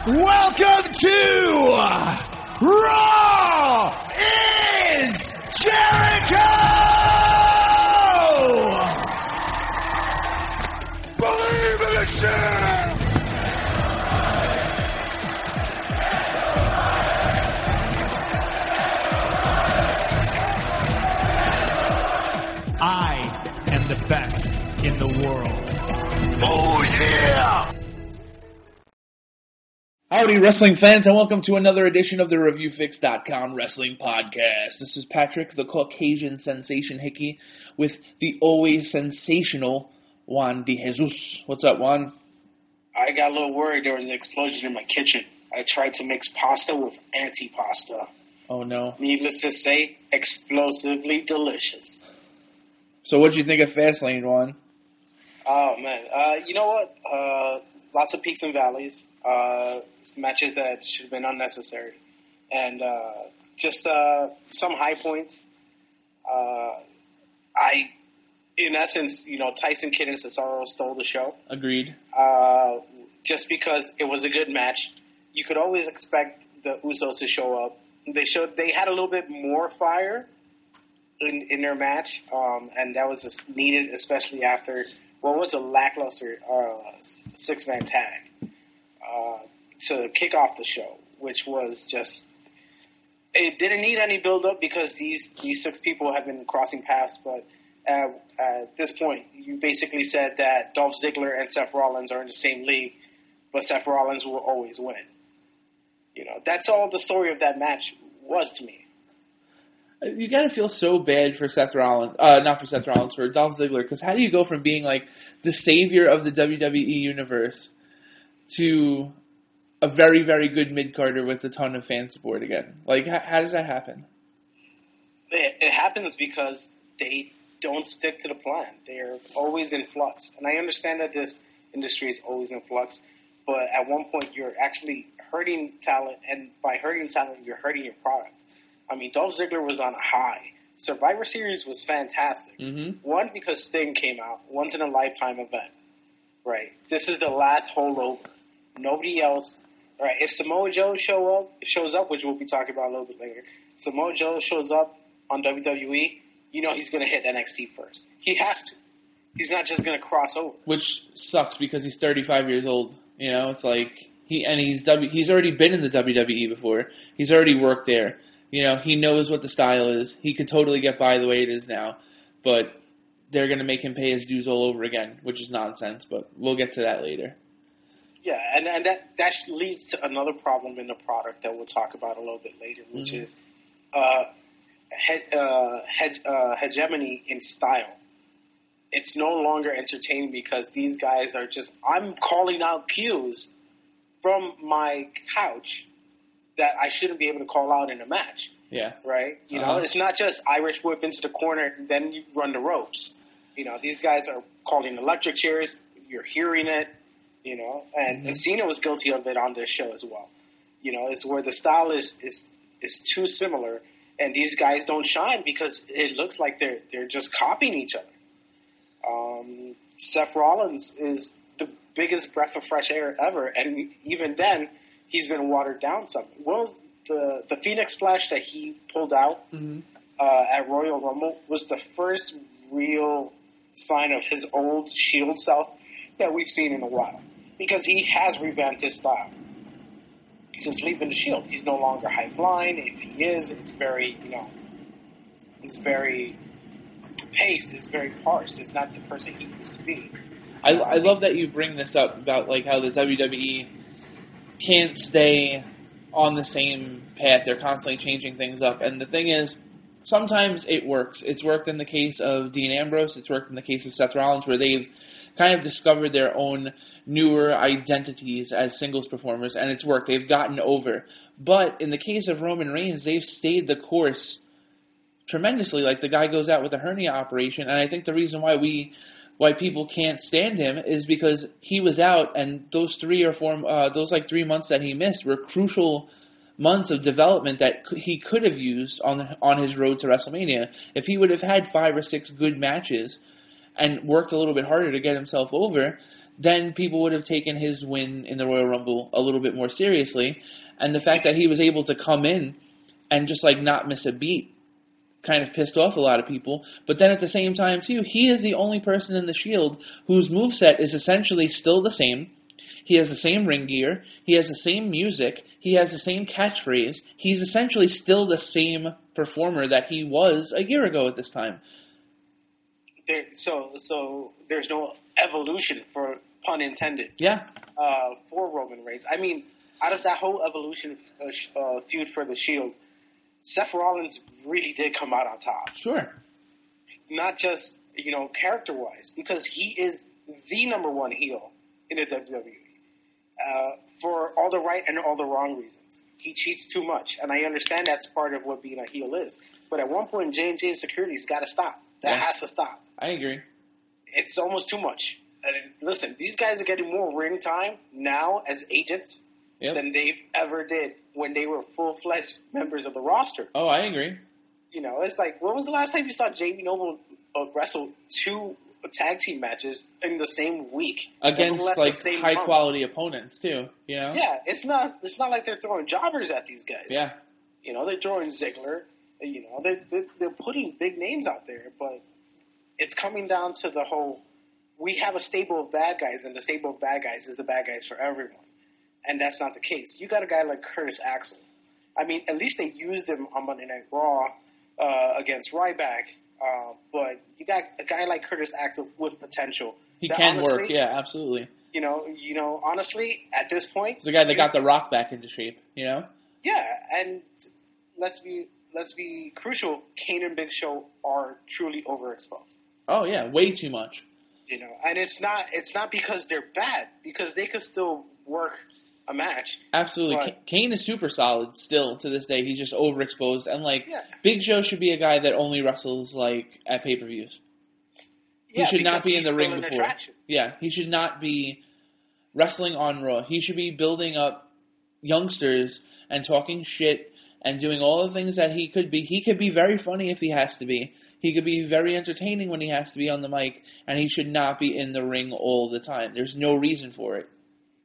Welcome to Raw is Jericho! Believe in the shit! I am the best in the world. Oh yeah! Howdy, wrestling fans, and welcome to another edition of the ReviewFix.com Wrestling Podcast. This is Patrick, the Caucasian Sensation Hickey, with the always sensational Juan De Jesus. What's up, Juan? I got a little worried during the explosion in my kitchen. I tried to mix pasta with antipasta. Oh, no. Needless to say, explosively delicious. So what'd you think of Fastlane, Juan? Oh, man. You know what? Lots of peaks and valleys. Matches that should have been unnecessary. And just some high points. In essence, Tyson Kidd and Cesaro stole the show. Agreed. Just because it was a good match. You could always expect the Usos to show up. They had a little bit more fire in their match, and that was just needed, especially after what was a lackluster six-man tag to kick off the show, which was just it didn't need any build-up because these six people have been crossing paths, but at this point, you basically said that Dolph Ziggler and Seth Rollins are in the same league, but Seth Rollins will always win. That's all the story of that match was to me. You gotta feel so bad for Seth Rollins, not for Seth Rollins, for Dolph Ziggler, because how do you go from being like the savior of the WWE universe to a very, very good mid-carder with a ton of fan support again? Like, how does that happen? It happens because they don't stick to the plan. They're always in flux. And I understand that this industry is always in flux, but at one point you're actually hurting talent, and by hurting talent, you're hurting your product. I mean, Dolph Ziggler was on a high. Survivor Series was fantastic. Mm-hmm. One, because Sting came out. Once-in-a-lifetime event. Right. This is the last holdover. Nobody else. Right. If Samoa Joe shows up, which we'll be talking about a little bit later, Samoa Joe shows up on WWE, he's going to hit NXT first. He has to. He's not just going to cross over. Which sucks because he's 35 years old. It's like he's already been in the WWE before. He's already worked there. He knows what the style is. He could totally get by the way it is now, but they're going to make him pay his dues all over again, which is nonsense, but we'll get to that later. Yeah, and that leads to another problem in the product that we'll talk about a little bit later, which is hegemony in style. It's no longer entertaining because these guys are I'm calling out cues from my couch that I shouldn't be able to call out in a match. Yeah. Right? It's not just Irish whip into the corner and then you run the ropes. These guys are calling electric chairs. You're hearing it, and Cena was guilty of it on this show as well. It's where the style is too similar and these guys don't shine because it looks like they're just copying each other. Seth Rollins is the biggest breath of fresh air ever, and even then, he's been watered down some. Well, the Phoenix Splash that he pulled out at Royal Rumble was the first real sign of his old Shield self that we've seen in a while. Because he has revamped his style. Since leaving the Shield, he's no longer high flying. If he is, it's very, it's very paced. It's very parsed. It's not the person he used to be. I love that you bring this up about like how the WWE can't stay on the same path. They're constantly changing things up. And the thing is, sometimes it works. It's worked in the case of Dean Ambrose. It's worked in the case of Seth Rollins, where they've kind of discovered their own newer identities as singles performers, and it's worked. They've gotten over. But in the case of Roman Reigns, they've stayed the course tremendously. Like, the guy goes out with a hernia operation, and I think the reason why people can't stand him is because he was out, and those 3 months that he missed were crucial months of development that he could have used on his road to WrestleMania. If he would have had 5 or 6 good matches and worked a little bit harder to get himself over, then people would have taken his win in the Royal Rumble a little bit more seriously. And the fact that he was able to come in and just like not miss a beat kind of pissed off a lot of people. But then at the same time, too, he is the only person in the Shield whose moveset is essentially still the same. He has the same ring gear. He has the same music. He has the same catchphrase. He's essentially still the same performer that he was a year ago at this time. So there's no evolution, for pun intended. Yeah. For Roman Reigns. I mean, out of that whole evolution feud for the Shield, Seth Rollins really did come out on top. Sure. Not just, character-wise, because he is the number one heel in the WWE. For all the right and all the wrong reasons. He cheats too much, and I understand that's part of what being a heel is. But at one point, J&J Security's got to stop. That has to stop. I agree. It's almost too much. And listen, these guys are getting more ring time now as agents than they've ever did when they were full-fledged members of the roster. Oh, I agree. It's like, when was the last time you saw Jamie Noble wrestle 2 tag team matches in the same week against like high quality opponents too? Yeah, it's not like they're throwing jobbers at these guys. Yeah, they're throwing Ziggler. They're putting big names out there, but it's coming down to the whole, we have a stable of bad guys, and the stable of bad guys is the bad guys for everyone. And that's not the case. You got a guy like Curtis Axel. I mean, at least they used him on Monday Night Raw against Ryback, but you got a guy like Curtis Axel with potential. He can work, yeah, absolutely. Honestly, at this point, it's the guy that got The Rock back into shape, Yeah, and let's be crucial. Kane and Big Show are truly overexposed. Oh yeah, way too much. And it's not because they're bad, because they could still work a match. Absolutely. Kane is super solid still to this day. He's just overexposed. And Big Show should be a guy that only wrestles at pay-per-views. He should not be in the ring before. Attraction. Yeah, he should not be wrestling on Raw. He should be building up youngsters and talking shit and doing all the things that he could be. He could be very funny if he has to be. He could be very entertaining when he has to be on the mic, and he should not be in the ring all the time. There's no reason for it.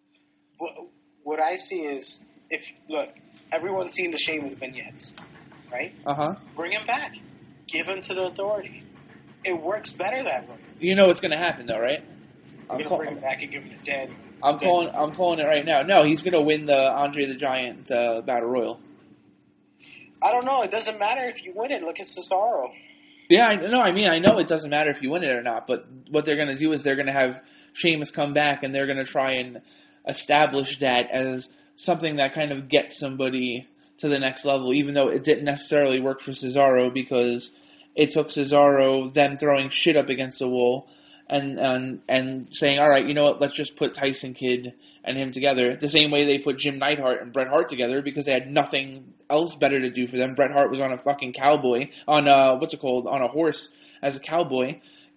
What I see is, everyone's seen the Sheamus vignettes, right? Uh-huh. Bring him back. Give him to the Authority. It works better that way. You know what's going to happen, though, right? You're going to bring him back and give him to dead. I'm calling it right now. No, he's going to win the Andre the Giant Battle Royal. I don't know. It doesn't matter if you win it. Look at Cesaro. Yeah, I know it doesn't matter if you win it or not, but what they're going to do is they're going to have Sheamus come back, and they're going to try and establish that as something that kind of gets somebody to the next level, even though it didn't necessarily work for Cesaro, because it took Cesaro them throwing shit up against the wall and saying, all right, you know what, let's just put Tyson Kidd and him together. The same way they put Jim Neidhart and Bret Hart together, because they had nothing else better to do for them. Bret Hart was on a fucking cowboy, on a horse as a cowboy,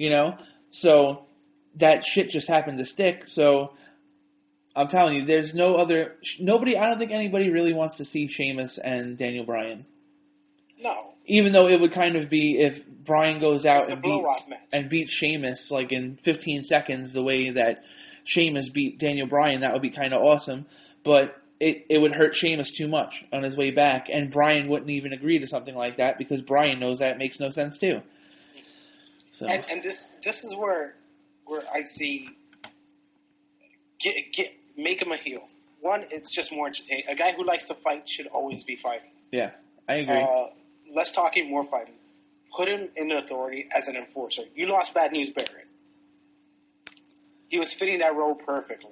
So that shit just happened to stick. So I'm telling you, there's nobody, I don't think anybody really wants to see Sheamus and Daniel Bryan. No. Even though it would kind of be if Bryan goes out and beats Sheamus in 15 seconds the way that Sheamus beat Daniel Bryan, that would be kind of awesome. But it would hurt Sheamus too much on his way back, and Bryan wouldn't even agree to something like that because Bryan knows that it makes no sense too. So. And this is where I see make him a heel. One, it's just more entertaining. A guy who likes to fight should always be fighting. Yeah, I agree. Less talking, more fighting. Put him in the Authority as an enforcer. You lost Bad News Barrett. He was fitting that role perfectly.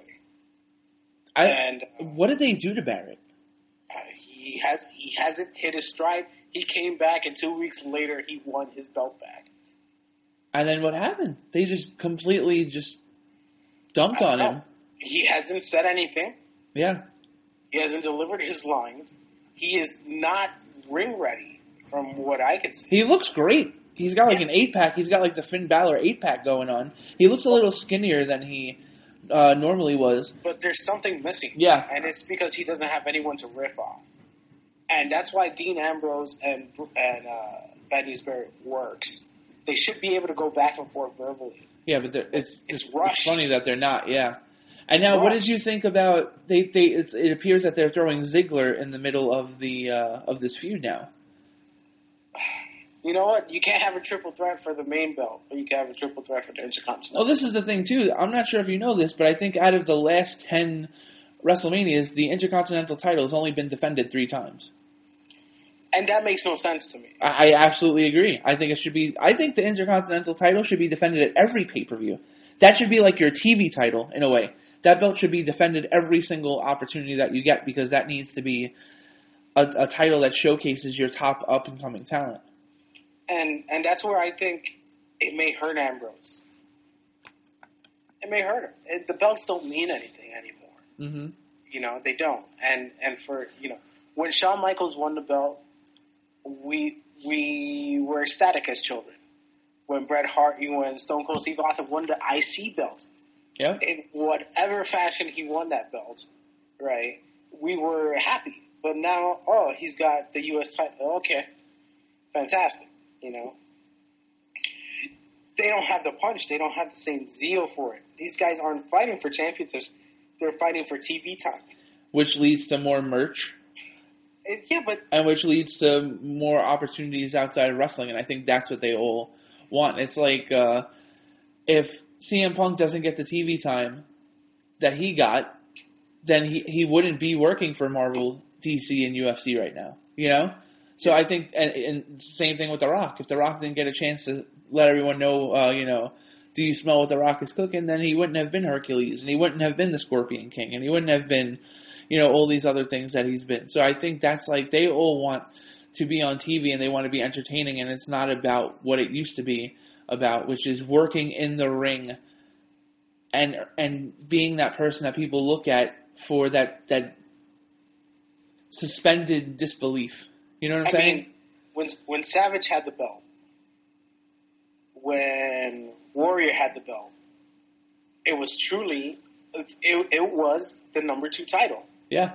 What did they do to Barrett? He hasn't hit his stride. He came back, and 2 weeks later, he won his belt back. And then what happened? They just completely dumped on him. He hasn't said anything. Yeah. He hasn't delivered his lines. He is not ring ready, from what I could see. He looks great. He's got an 8-pack. He's got the Finn Balor 8-pack going on. He looks a little skinnier than he normally was. But there's something missing. Yeah. And it's because he doesn't have anyone to riff off. And that's why Dean Ambrose and Bad News Barrett works. They should be able to go back and forth verbally. Yeah, but it's rushed. funny that they're not. Yeah. And now, Right. what did you think about it appears that they're throwing Ziggler in the middle of this feud now. You know what? You can't have a triple threat for the main belt, but you can have a triple threat for the Intercontinental. Well, this is the thing too. I'm not sure if you know this, but I think out of the last 10 WrestleManias, the Intercontinental title has only been defended 3 times. And that makes no sense to me. I absolutely agree. I think the Intercontinental title should be defended at every pay-per-view. That should be like your TV title in a way. That belt should be defended every single opportunity that you get because that needs to be a title that showcases your top up-and-coming talent. And that's where I think it may hurt Ambrose. It may hurt him. The belts don't mean anything anymore. Mm-hmm. You know, they don't. And for, when Shawn Michaels won the belt, we were ecstatic as children. When Bret Hart, when Stone Cold Steve Austin won the IC belt, yeah, in whatever fashion he won that belt, right, we were happy. But now, he's got the U.S. title. Okay, fantastic. They don't have the punch. They don't have the same zeal for it. These guys aren't fighting for championships. They're fighting for TV time. Which leads to more merch. And which leads to more opportunities outside of wrestling, and I think that's what they all want. It's like if CM Punk doesn't get the TV time that he got, then he wouldn't be working for Marvel, DC, and UFC right now, So I think, and same thing with The Rock. If The Rock didn't get a chance to let everyone know, do you smell what The Rock is cooking, then he wouldn't have been Hercules, and he wouldn't have been the Scorpion King, and he wouldn't have been, all these other things that he's been. So I think that's like, they all want to be on TV, and they want to be entertaining, and it's not about what it used to be about, which is working in the ring and being that person that people look at for that suspended disbelief. You know what I'm saying? When Savage had the belt, when Warrior had the belt, it was truly, it was the number 2 title. Yeah.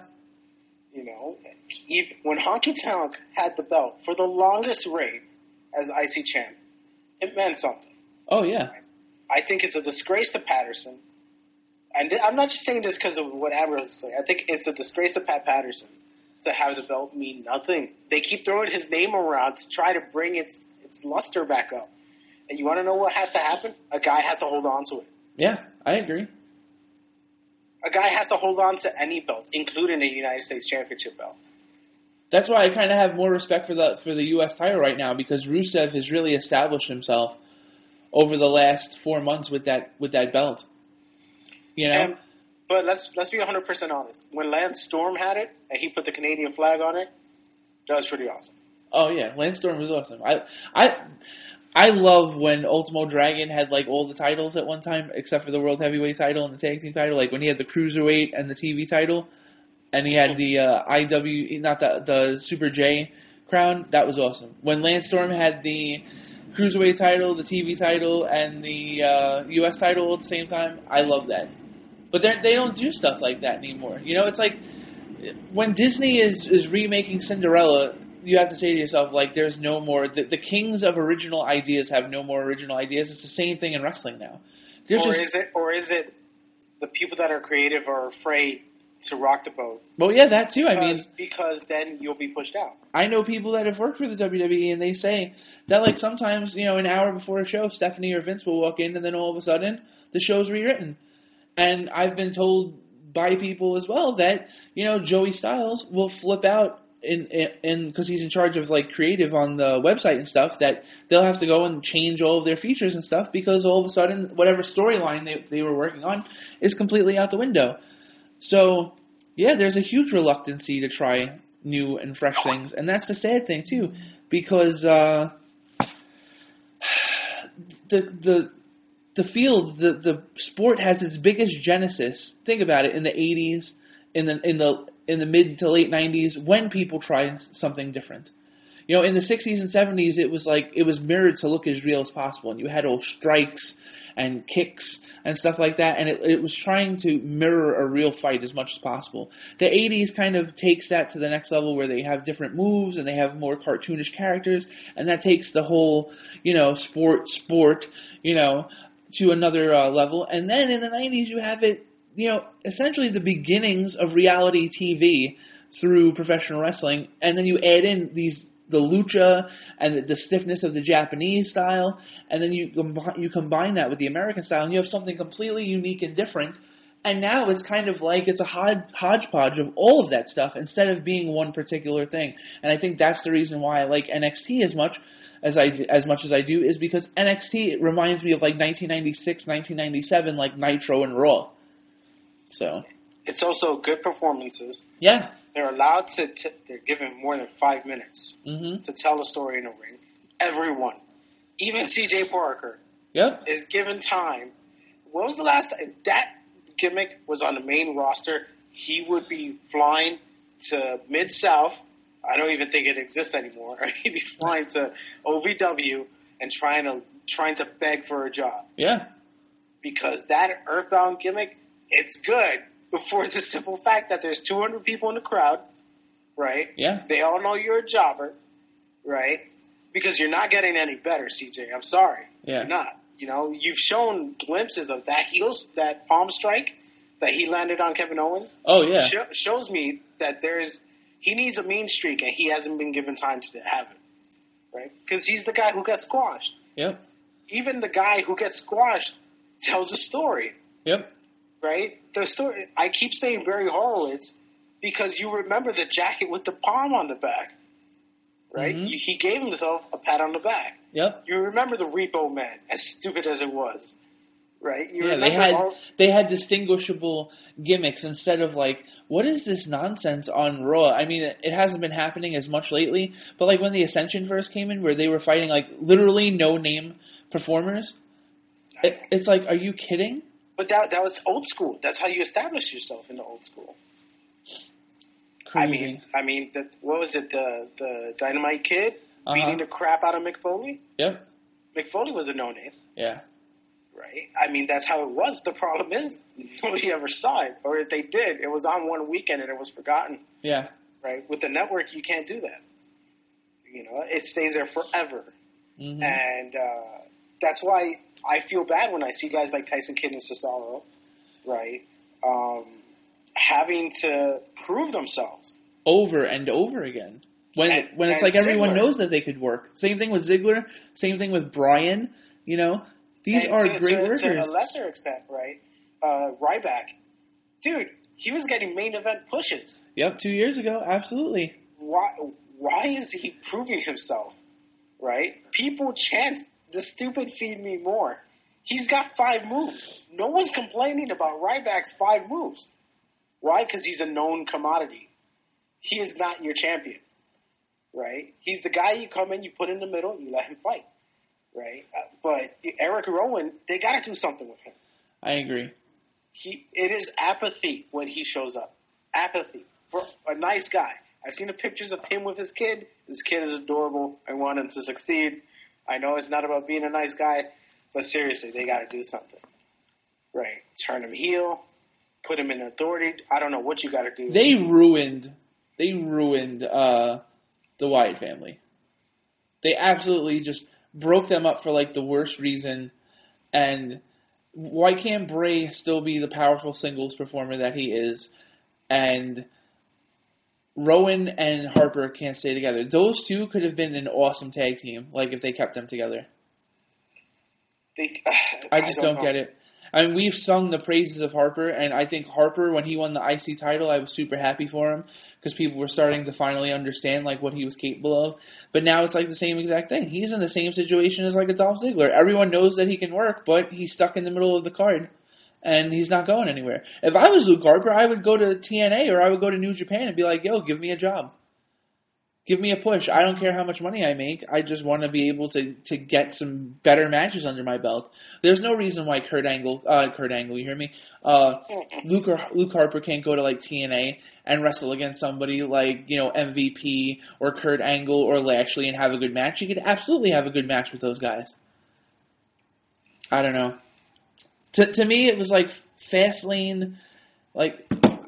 When Honky Tonk had the belt for the longest reign as IC champ, it meant something. Oh, yeah. I think it's a disgrace to Patterson. And I'm not just saying this because of what Ambrose is saying. I think it's a disgrace to Pat Patterson to have the belt mean nothing. They keep throwing his name around to try to bring its luster back up. And you want to know what has to happen? A guy has to hold on to it. Yeah, I agree. A guy has to hold on to any belt, including the United States Championship belt. That's why I kind of have more respect for the U.S. title right now, because Rusev has really established himself over the last 4 months with that belt. But let's be 100% honest. When Lance Storm had it and he put the Canadian flag on it, that was pretty awesome. Oh yeah, Lance Storm was awesome. I love when Ultimo Dragon had like all the titles at one time, except for the World Heavyweight title and the Tag Team title. Like when he had the Cruiserweight and the TV title, and he had the the Super J crown. That was awesome. When Lance Storm had the Cruiserweight title, the TV title, and the U.S. title at the same time, I love that. But they don't do stuff like that anymore. It's like when Disney is remaking Cinderella, you have to say to yourself, like, there's no more. The kings of original ideas have no more original ideas. It's the same thing in wrestling now. Or is it the people that are creative are afraid to rock the boat? Well, yeah, that too. Because then you'll be pushed out. I know people that have worked for the WWE, and they say that, like, sometimes, an hour before a show, Stephanie or Vince will walk in, and then all of a sudden, the show's rewritten. And I've been told by people as well that, Joey Styles will flip out because he's in charge of like creative on the website and stuff, that they'll have to go and change all of their features and stuff because all of a sudden whatever storyline they were working on is completely out the window. So yeah, there's a huge reluctancy to try new and fresh things, and that's the sad thing too, because the field, the sport has its biggest genesis. Think about it, in the 80s, in the mid to late 90s, when people tried something different. In the 60s and 70s, it was mirrored to look as real as possible, and you had all strikes and kicks and stuff like that, and it was trying to mirror a real fight as much as possible. The 80s kind of takes that to the next level, where they have different moves and they have more cartoonish characters, and that takes the whole, sport, to another level. And then in the 90s, you have it, essentially the beginnings of reality TV through professional wrestling. And then you add in the lucha and the stiffness of the Japanese style. And then you combine that with the American style, and you have something completely unique and different. And now it's kind of like it's a hodgepodge of all of that stuff instead of being one particular thing. And I think that's the reason why I like NXT as much as I do, is because NXT reminds me of like 1996, 1997, like Nitro and Raw. So it's also good performances. Yeah, they're allowed to. They're given more than 5 minutes to tell a story in a ring. Everyone, even CJ Parker, is given time. When was the last time that gimmick was on the main roster? He would be flying to Mid-South. I don't even think it exists anymore. He'd be flying to OVW and trying to beg for a job. Yeah. Because that Earthbound gimmick, it's good. For the simple fact that there's 200 people in the crowd, right? Yeah. They all know you're a jobber, right? Because you're not getting any better, CJ. I'm sorry. Yeah. You're not. You've shown glimpses of that palm strike that he landed on Kevin Owens. Oh, yeah. Shows me that he needs a mean streak, and he hasn't been given time to have it, right? Because he's the guy who got squashed. Yep. Even the guy who gets squashed tells a story. Yep. Right? The story. I keep saying Barry Horowitz because you remember the jacket with the palm on the back, right? Mm-hmm. He gave himself a pat on the back. Yep. You remember the Repo Man, as stupid as it was, right? They had distinguishable gimmicks instead of like, what is this nonsense on Raw? I mean, it hasn't been happening as much lately, but like when the Ascension first came in, where they were fighting like literally no-name performers, it's like, are you kidding? But that was old school. That's how you establish yourself in the old school. Crazy. I mean, what was it? The Dynamite Kid beating the crap out of Mick Foley. Yep. Mick Foley was a no-name. Yeah. Right. I mean, that's how it was. The problem is nobody ever saw it, or if they did, it was on one weekend and it was forgotten. Yeah. Right. With the network, you can't do that. It stays there forever, and that's why I feel bad when I see guys like Tyson Kidd and Cesaro, right, having to prove themselves over and over again. When it's like everyone knows that they could work. Same thing with Ziggler. Same thing with Bryan. These are great workers. To a lesser extent, right? Ryback, dude, he was getting main event pushes. Yep, 2 years ago, absolutely. Why is he proving himself? Right? People chant the stupid "Feed Me More." He's got 5 moves. No one's complaining about Ryback's 5 moves. Why? Because he's a known commodity. He is not your champion. Right? He's the guy you come in, you put in the middle, you let him fight. Right? But Eric Rowan, they got to do something with him. I agree. It is apathy when he shows up. Apathy. For a nice guy. I've seen the pictures of him with his kid. His kid is adorable. I want him to succeed. I know it's not about being a nice guy, but seriously, they got to do something. Right. Turn him heel. Put him in authority. I don't know what you got to do. They ruined the Wyatt family. They absolutely just broke them up for like the worst reason. And why can't Bray still be the powerful singles performer that he is? And Rowan and Harper can't stay together. Those two could have been an awesome tag team, like if they kept them together. I just don't get it. I mean, we've sung the praises of Harper, and I think Harper, when he won the IC title, I was super happy for him because people were starting to finally understand like what he was capable of. But now it's like the same exact thing. He's in the same situation as like a Dolph Ziggler. Everyone knows that he can work, but he's stuck in the middle of the card, and he's not going anywhere. If I was Luke Harper, I would go to TNA or I would go to New Japan and be like, yo, give me a job. Give me a push. I don't care how much money I make. I just want to be able to get some better matches under my belt. There's no reason why Kurt Angle, you hear me? Luke Harper can't go to like TNA and wrestle against somebody like, MVP or Kurt Angle or Lashley and have a good match. He could absolutely have a good match with those guys. I don't know. To me, it was like Fastlane, like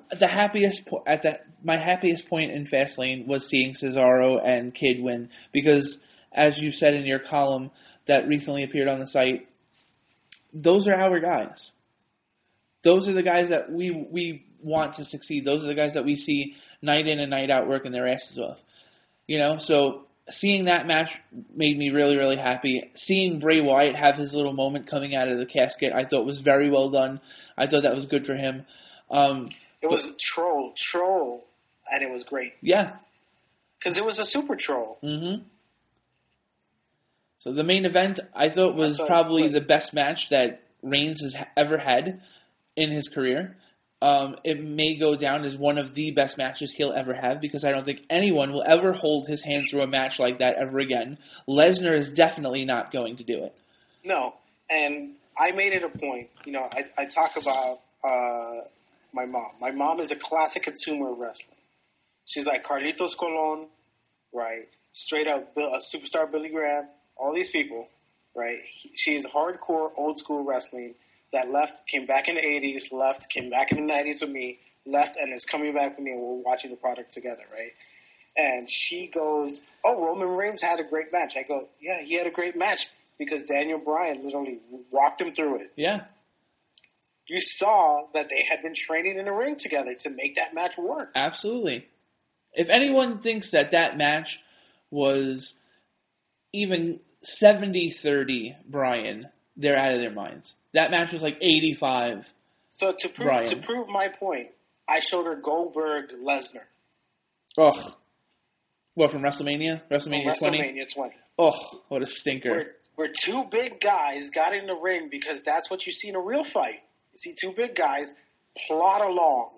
my happiest point in Fastlane was seeing Cesaro and Kidd win because, as you said in your column that recently appeared on the site, those are our guys. Those are the guys that we want to succeed. Those are the guys that we see night in and night out working their asses off. So seeing that match made me really, really happy. Seeing Bray Wyatt have his little moment coming out of the casket, I thought was very well done. I thought that was good for him. It was a troll, and it was great. Yeah. Because it was a super troll. Mm-hmm. So the main event, I thought, was probably the best match that Reigns has ever had in his career. It may go down as one of the best matches he'll ever have because I don't think anyone will ever hold his hand through a match like that ever again. Lesnar is definitely not going to do it. No, and I made it a point. I talk about my mom. My mom is a classic consumer of wrestling. She's like Carlitos Colon, right? Straight up a superstar Billy Graham, all these people, right? She's hardcore old school wrestling that left, came back in the 80s, left, came back in the 90s with me, left, and is coming back with me, and we're watching the product together, right? And she goes, oh, Roman Reigns had a great match. I go, yeah, he had a great match because Daniel Bryan literally walked him through it. Yeah. You saw that they had been training in the ring together to make that match work. Absolutely. If anyone thinks that match was even 70-30 Bryan, they're out of their minds. That match was like 85. So to prove my point, I showed her Goldberg Lesnar. Ugh. What, from WrestleMania? WrestleMania 20? WrestleMania 20. Ugh, what a stinker. Where two big guys got in the ring because that's what you see in a real fight. You see two big guys plod along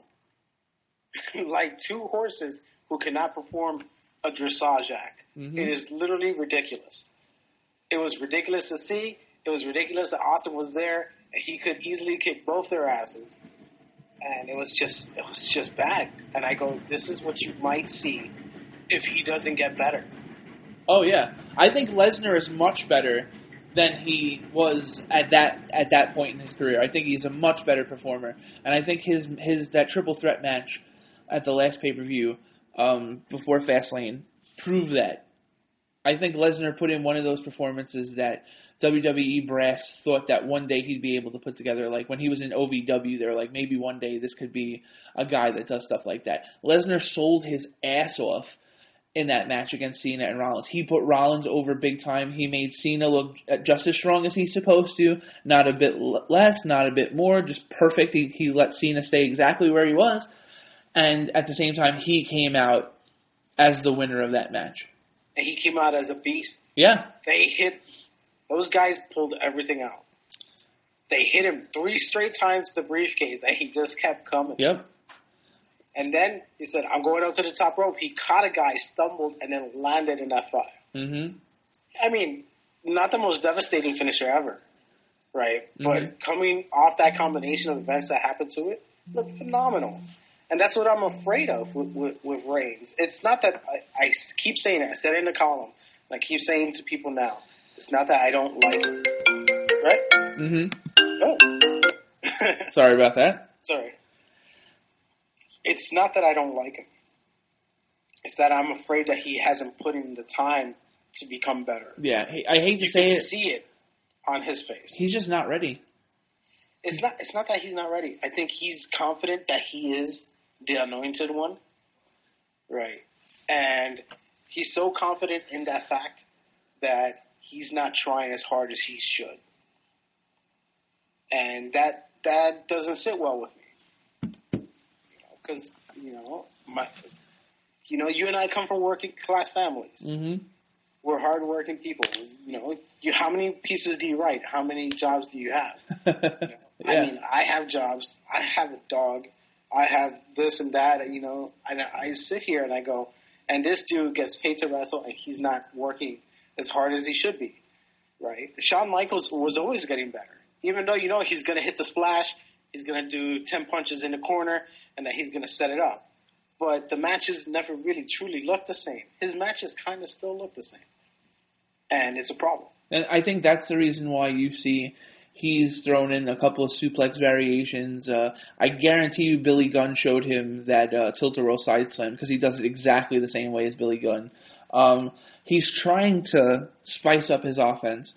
like two horses who cannot perform a dressage act. Mm-hmm. It is literally ridiculous. It was ridiculous to see. It was ridiculous that Austin was there and he could easily kick both their asses. And it was just bad. And I go, this is what you might see if he doesn't get better. Oh yeah. I think Lesnar is much better than he was at that point in his career. I think he's a much better performer. And I think that triple threat match at the last pay-per-view before Fastlane proved that. I think Lesnar put in one of those performances that WWE brass thought that one day he'd be able to put together. Like when he was in OVW, they were like, maybe one day this could be a guy that does stuff like that. Lesnar sold his ass off in that match against Cena and Rollins. He put Rollins over big time. He made Cena look just as strong as he's supposed to. Not a bit less, not a bit more, just perfect. He let Cena stay exactly where he was. And at the same time, he came out as the winner of that match. And he came out as a beast. Yeah. Those guys pulled everything out. They hit him 3 straight times with the briefcase, and he just kept coming. Yep. And then he said, I'm going up to the top rope. He caught a guy, stumbled, and then landed in F5. Mm-hmm. I mean, not the most devastating finisher ever, right? Mm-hmm. But coming off that combination of events that happened to it, looked phenomenal. And that's what I'm afraid of with Reigns. It's not that I keep saying it. I said it in the column. And I keep saying to people now, it's not that I don't like him. Right? Mm-hmm. No. Sorry about that. Sorry. It's not that I don't like him. It's that I'm afraid that he hasn't put in the time to become better. Yeah, I hate to say it. You can see it on his face. He's just not ready. It's not that he's not ready. I think he's confident that he is the anointed one. Right. And he's so confident in that fact that he's not trying as hard as he should. And that doesn't sit well with me. Because, you and I come from working class families. Mm-hmm. We're hardworking people. How many pieces do you write? How many jobs do you have? Yeah. I mean, I have jobs. I have a dog. I have this and that, and I sit here and I go, and this dude gets paid to wrestle and he's not working as hard as he should be, right? Shawn Michaels was always getting better. Even though he's going to hit the splash, he's going to do 10 punches in the corner, and then he's going to set it up. But the matches never really truly look the same. His matches kind of still look the same. And it's a problem. And I think that's the reason why you see he's thrown in a couple of suplex variations. I guarantee you Billy Gunn showed him that tilt-a-roll side slam because he does it exactly the same way as Billy Gunn. He's trying to spice up his offense,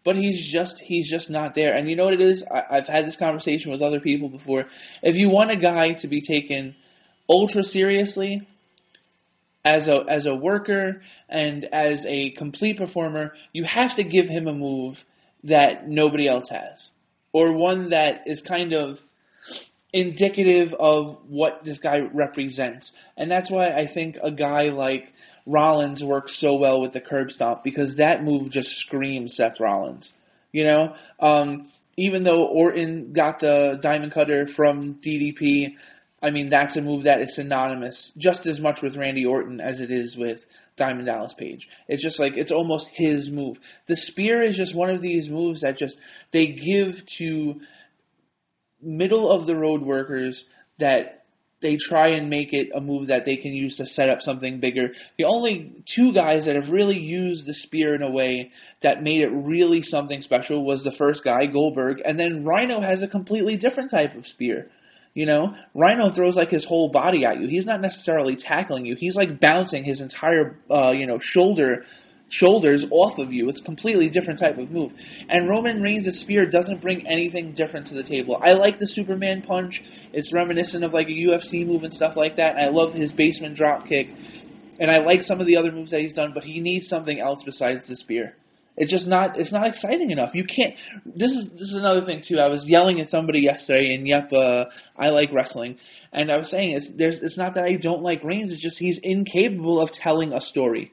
but he's just not there. And you know what it is? I've had this conversation with other people before. If you want a guy to be taken ultra seriously as a worker and as a complete performer, you have to give him a move that nobody else has, or one that is kind of indicative of what this guy represents. And that's why I think a guy like Rollins works so well with the curb stomp, because that move just screams Seth Rollins. You know, even though Orton got the Diamond Cutter from DDP, I mean, that's a move that is synonymous just as much with Randy Orton as it is with Diamond Dallas Page. It's just like, it's almost his move. The spear is just one of these moves that just, they give to middle of the road workers that they try and make it a move that they can use to set up something bigger. The only two guys that have really used the spear in a way that made it really something special was the first guy, Goldberg, and then Rhino has a completely different type of spear. You know, Rhino throws like his whole body at you. He's not necessarily tackling you. He's like bouncing his entire, shoulders off of you. It's a completely different type of move. And Roman Reigns' spear doesn't bring anything different to the table. I like the Superman punch. It's reminiscent of like a UFC move and stuff like that. I love his basement drop kick. And I like some of the other moves that he's done, but he needs something else besides the spear. It's not exciting enough. You can't, this is another thing too. I was yelling at somebody yesterday, and I like wrestling. And I was saying, it's not that I don't like Reigns, it's just he's incapable of telling a story.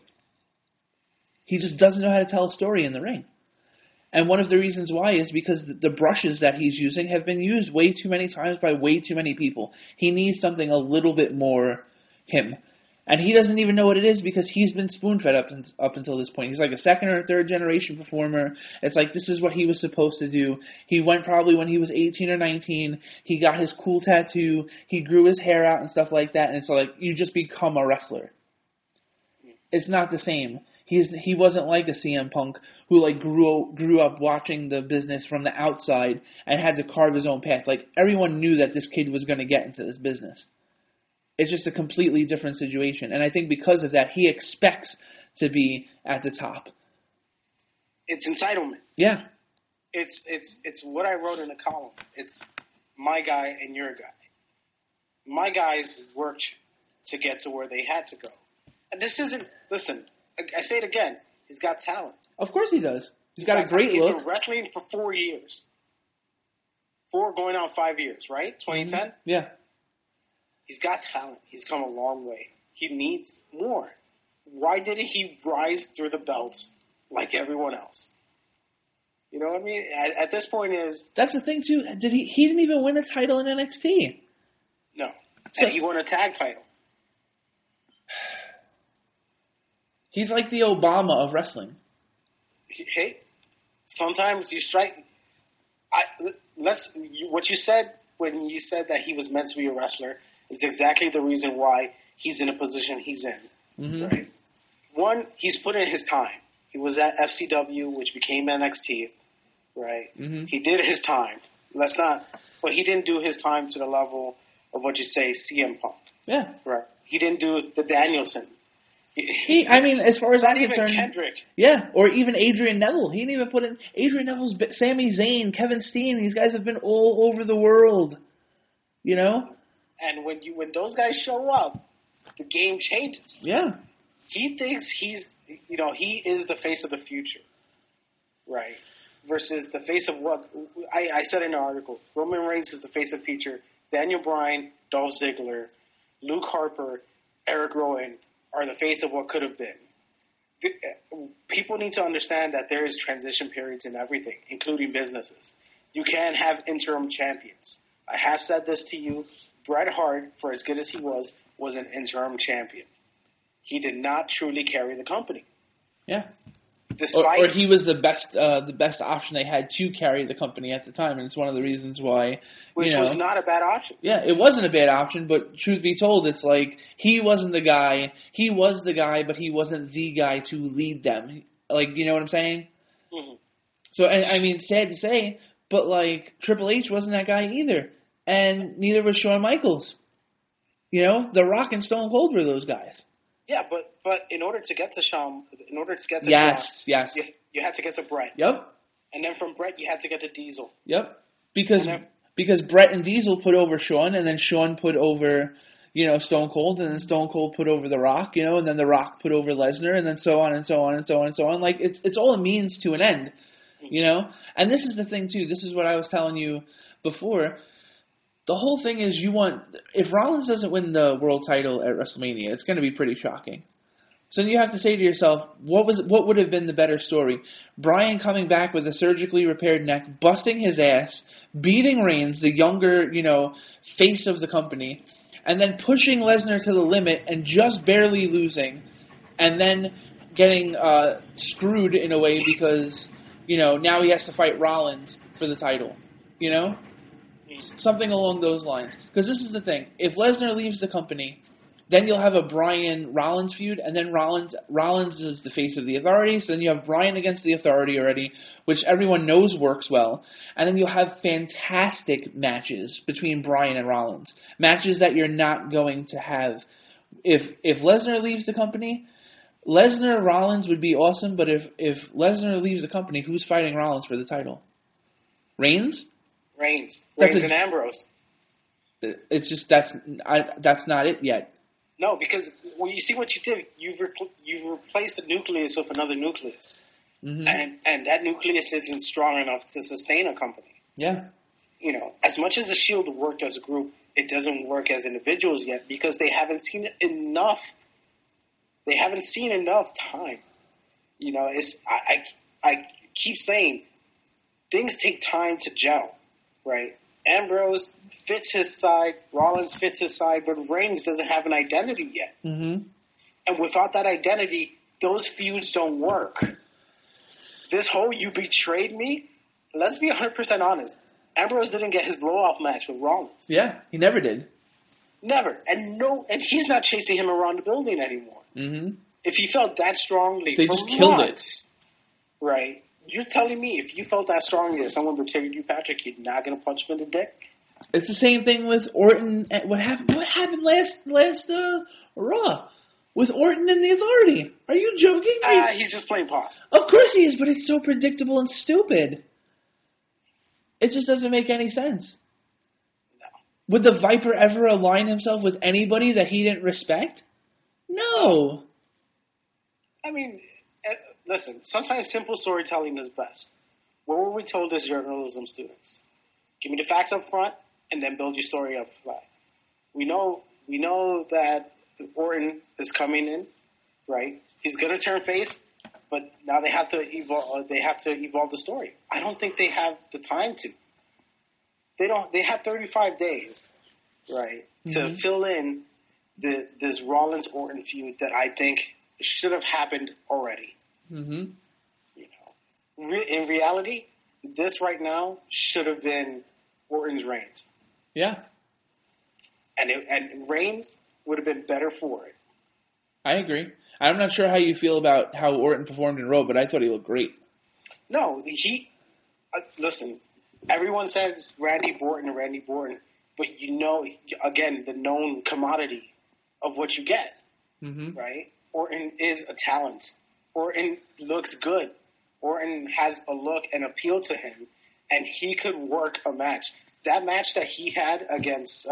He just doesn't know how to tell a story in the ring. And one of the reasons why is because the brushes that he's using have been used way too many times by way too many people. He needs something a little bit more him. And he doesn't even know what it is, because he's been spoon-fed up until this point. He's like a second or third generation performer. It's like, this is what he was supposed to do. He went probably when he was 18 or 19. He got his cool tattoo. He grew his hair out and stuff like that. And it's like, you just become a wrestler. It's not the same. He wasn't like a CM Punk who like grew up watching the business from the outside and had to carve his own path. Like, everyone knew that this kid was going to get into this business. It's just a completely different situation. And I think because of that, he expects to be at the top. It's entitlement. Yeah. It's what I wrote in the column. It's my guy and your guy. My guys worked to get to where they had to go. And this isn't, listen, I say it again, he's got talent. Of course he does. He's got a great look. He's been wrestling for 4 years. 4 going on 5 years, right? 2010? Mm-hmm. Yeah. He's got talent. He's come a long way. He needs more. Why didn't he rise through the belts like everyone else? You know what I mean? At this point that's the thing too. He didn't even win a title in NXT. No. So, and he won a tag title. He's like the Obama of wrestling. Hey, sometimes you strike. What you said when you said that he was meant to be a wrestler is exactly the reason why he's in a position he's in. Mm-hmm. Right? One, he's put in his time. He was at FCW, which became NXT. Right? Mm-hmm. He did his time. But he didn't do his time to the level of what you say CM Punk. Yeah. Right. He didn't do the Danielson. As far as I'm concerned, Kendrick. Yeah, or even Adrian Neville. He didn't even put in Adrian Neville's, Sami Zayn, Kevin Steen. These guys have been all over the world. You know. And when those guys show up, the game changes. Yeah. He thinks he is the face of the future, right? Versus the face of what I said in an article. Roman Reigns is the face of the future. Daniel Bryan, Dolph Ziggler, Luke Harper, Eric Rowan are the face of what could have been. People need to understand that there is transition periods in everything, including businesses. You can't have interim champions. I have said this to you. Bret Hart, for as good as he was an interim champion. He did not truly carry the company. Yeah. Or he was the best option they had to carry the company at the time, and it's one of the reasons why. Which was not a bad option. Yeah, it wasn't a bad option, but truth be told, it's like he wasn't the guy. He was the guy, but he wasn't the guy to lead them. Like, you know what I'm saying? Mm-hmm. So, and I mean, sad to say, but like Triple H wasn't that guy either, and neither was Shawn Michaels. You know, The Rock and Stone Cold were those guys. Yeah, but in order to get to Shawn, yes, you had to get to Bret. Yep. And then from Brett, you had to get to Diesel. Yep. Because Brett and Diesel put over Shawn, and then Shawn put over, Stone Cold, and then Stone Cold put over The Rock, and then The Rock put over Lesnar, and then so on and so on and so on and so on. Like, it's all a means to an end, And this is the thing, too. This is what I was telling you before. The whole thing is if Rollins doesn't win the world title at WrestleMania, it's going to be pretty shocking. So then you have to say to yourself, what would have been the better story? Bryan coming back with a surgically repaired neck, busting his ass, beating Reigns, the younger, face of the company, and then pushing Lesnar to the limit and just barely losing, and then getting screwed in a way because, now he has to fight Rollins for the title, Something along those lines. Because this is the thing. If Lesnar leaves the company, then you'll have a Bryan-Rollins feud, and then Rollins is the face of the Authority, so then you have Bryan against the Authority already, which everyone knows works well, and then you'll have fantastic matches between Bryan and Rollins. Matches that you're not going to have. If Lesnar leaves the company, Lesnar-Rollins would be awesome, but if Lesnar leaves the company, who's fighting Rollins for the title? Reigns? Reigns and Ambrose. It's just that's not it yet. No, because you see what you did. You've replaced the nucleus with another nucleus, and that nucleus isn't strong enough to sustain a company. Yeah. As much as the Shield worked as a group, it doesn't work as individuals yet because they haven't seen enough. They haven't seen enough time. I keep saying things take time to gel, right? Ambrose fits his side, Rollins fits his side, but Reigns doesn't have an identity yet. Mm-hmm. And without that identity, those feuds don't work. This whole "you betrayed me," let's be 100% honest. Ambrose didn't get his blow-off match with Rollins. Yeah, he never did. Never. And he's not chasing him around the building anymore. Mm-hmm. If he felt that strongly, they just killed it. Right. You're telling me if you felt that strongly that someone betrayed you, Patrick, you're not going to punch him in the dick? It's the same thing with Orton. What happened last Raw with Orton and the Authority? Are you joking? He's just playing possum. Of course he is, but it's so predictable and stupid. It just doesn't make any sense. No. Would the Viper ever align himself with anybody that he didn't respect? No. I mean, listen, sometimes simple storytelling is best. What were we told as journalism students? Give me the facts up front, and then build your story up front. We know that Orton is coming in, right? He's going to turn face, but now they have to evolve. They have to evolve the story. I don't think they have the time to. They have 35 days, right, to fill in this Rollins Orton feud that I think should have happened already. Mm-hmm. In reality, this right now should have been Orton's Reigns. Yeah. And Reigns would have been better for it. I agree. I'm not sure how you feel about how Orton performed in Raw, but I thought he looked great. No, listen, everyone says Randy Orton, but again, the known commodity of what you get, right? Orton is a talent. Orton looks good. Orton has a look and appeal to him, and he could work a match. That match that he had against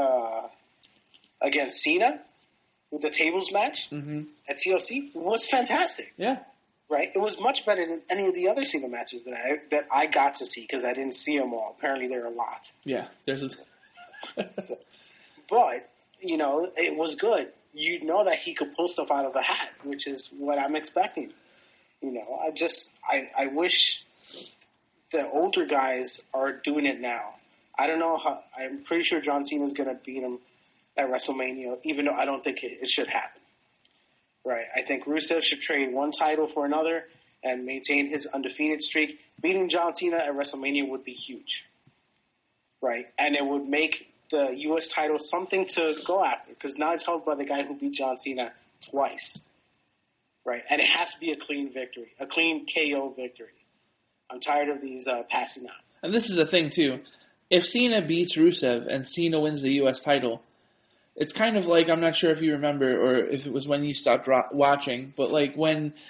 Cena, with the tables match at TLC, was fantastic. Yeah. Right? It was much better than any of the other Cena matches that I got to see because I didn't see them all. Apparently there are a lot. Yeah. But, it was good. You know that he could pull stuff out of a hat, which is what I'm expecting. I wish the older guys are doing it now. I don't know how. I'm pretty sure John Cena's going to beat him at WrestleMania, even though I don't think it should happen. Right? I think Rusev should trade one title for another and maintain his undefeated streak. Beating John Cena at WrestleMania would be huge. Right? And it would make the U.S. title something to go after because now it's held by the guy who beat John Cena twice. Right? And it has to be a clean victory, a clean KO victory. I'm tired of these passing out. And this is the thing, too. If Cena beats Rusev and Cena wins the U.S. title, it's kind of like, I'm not sure if you remember or if it was when you stopped watching, but like when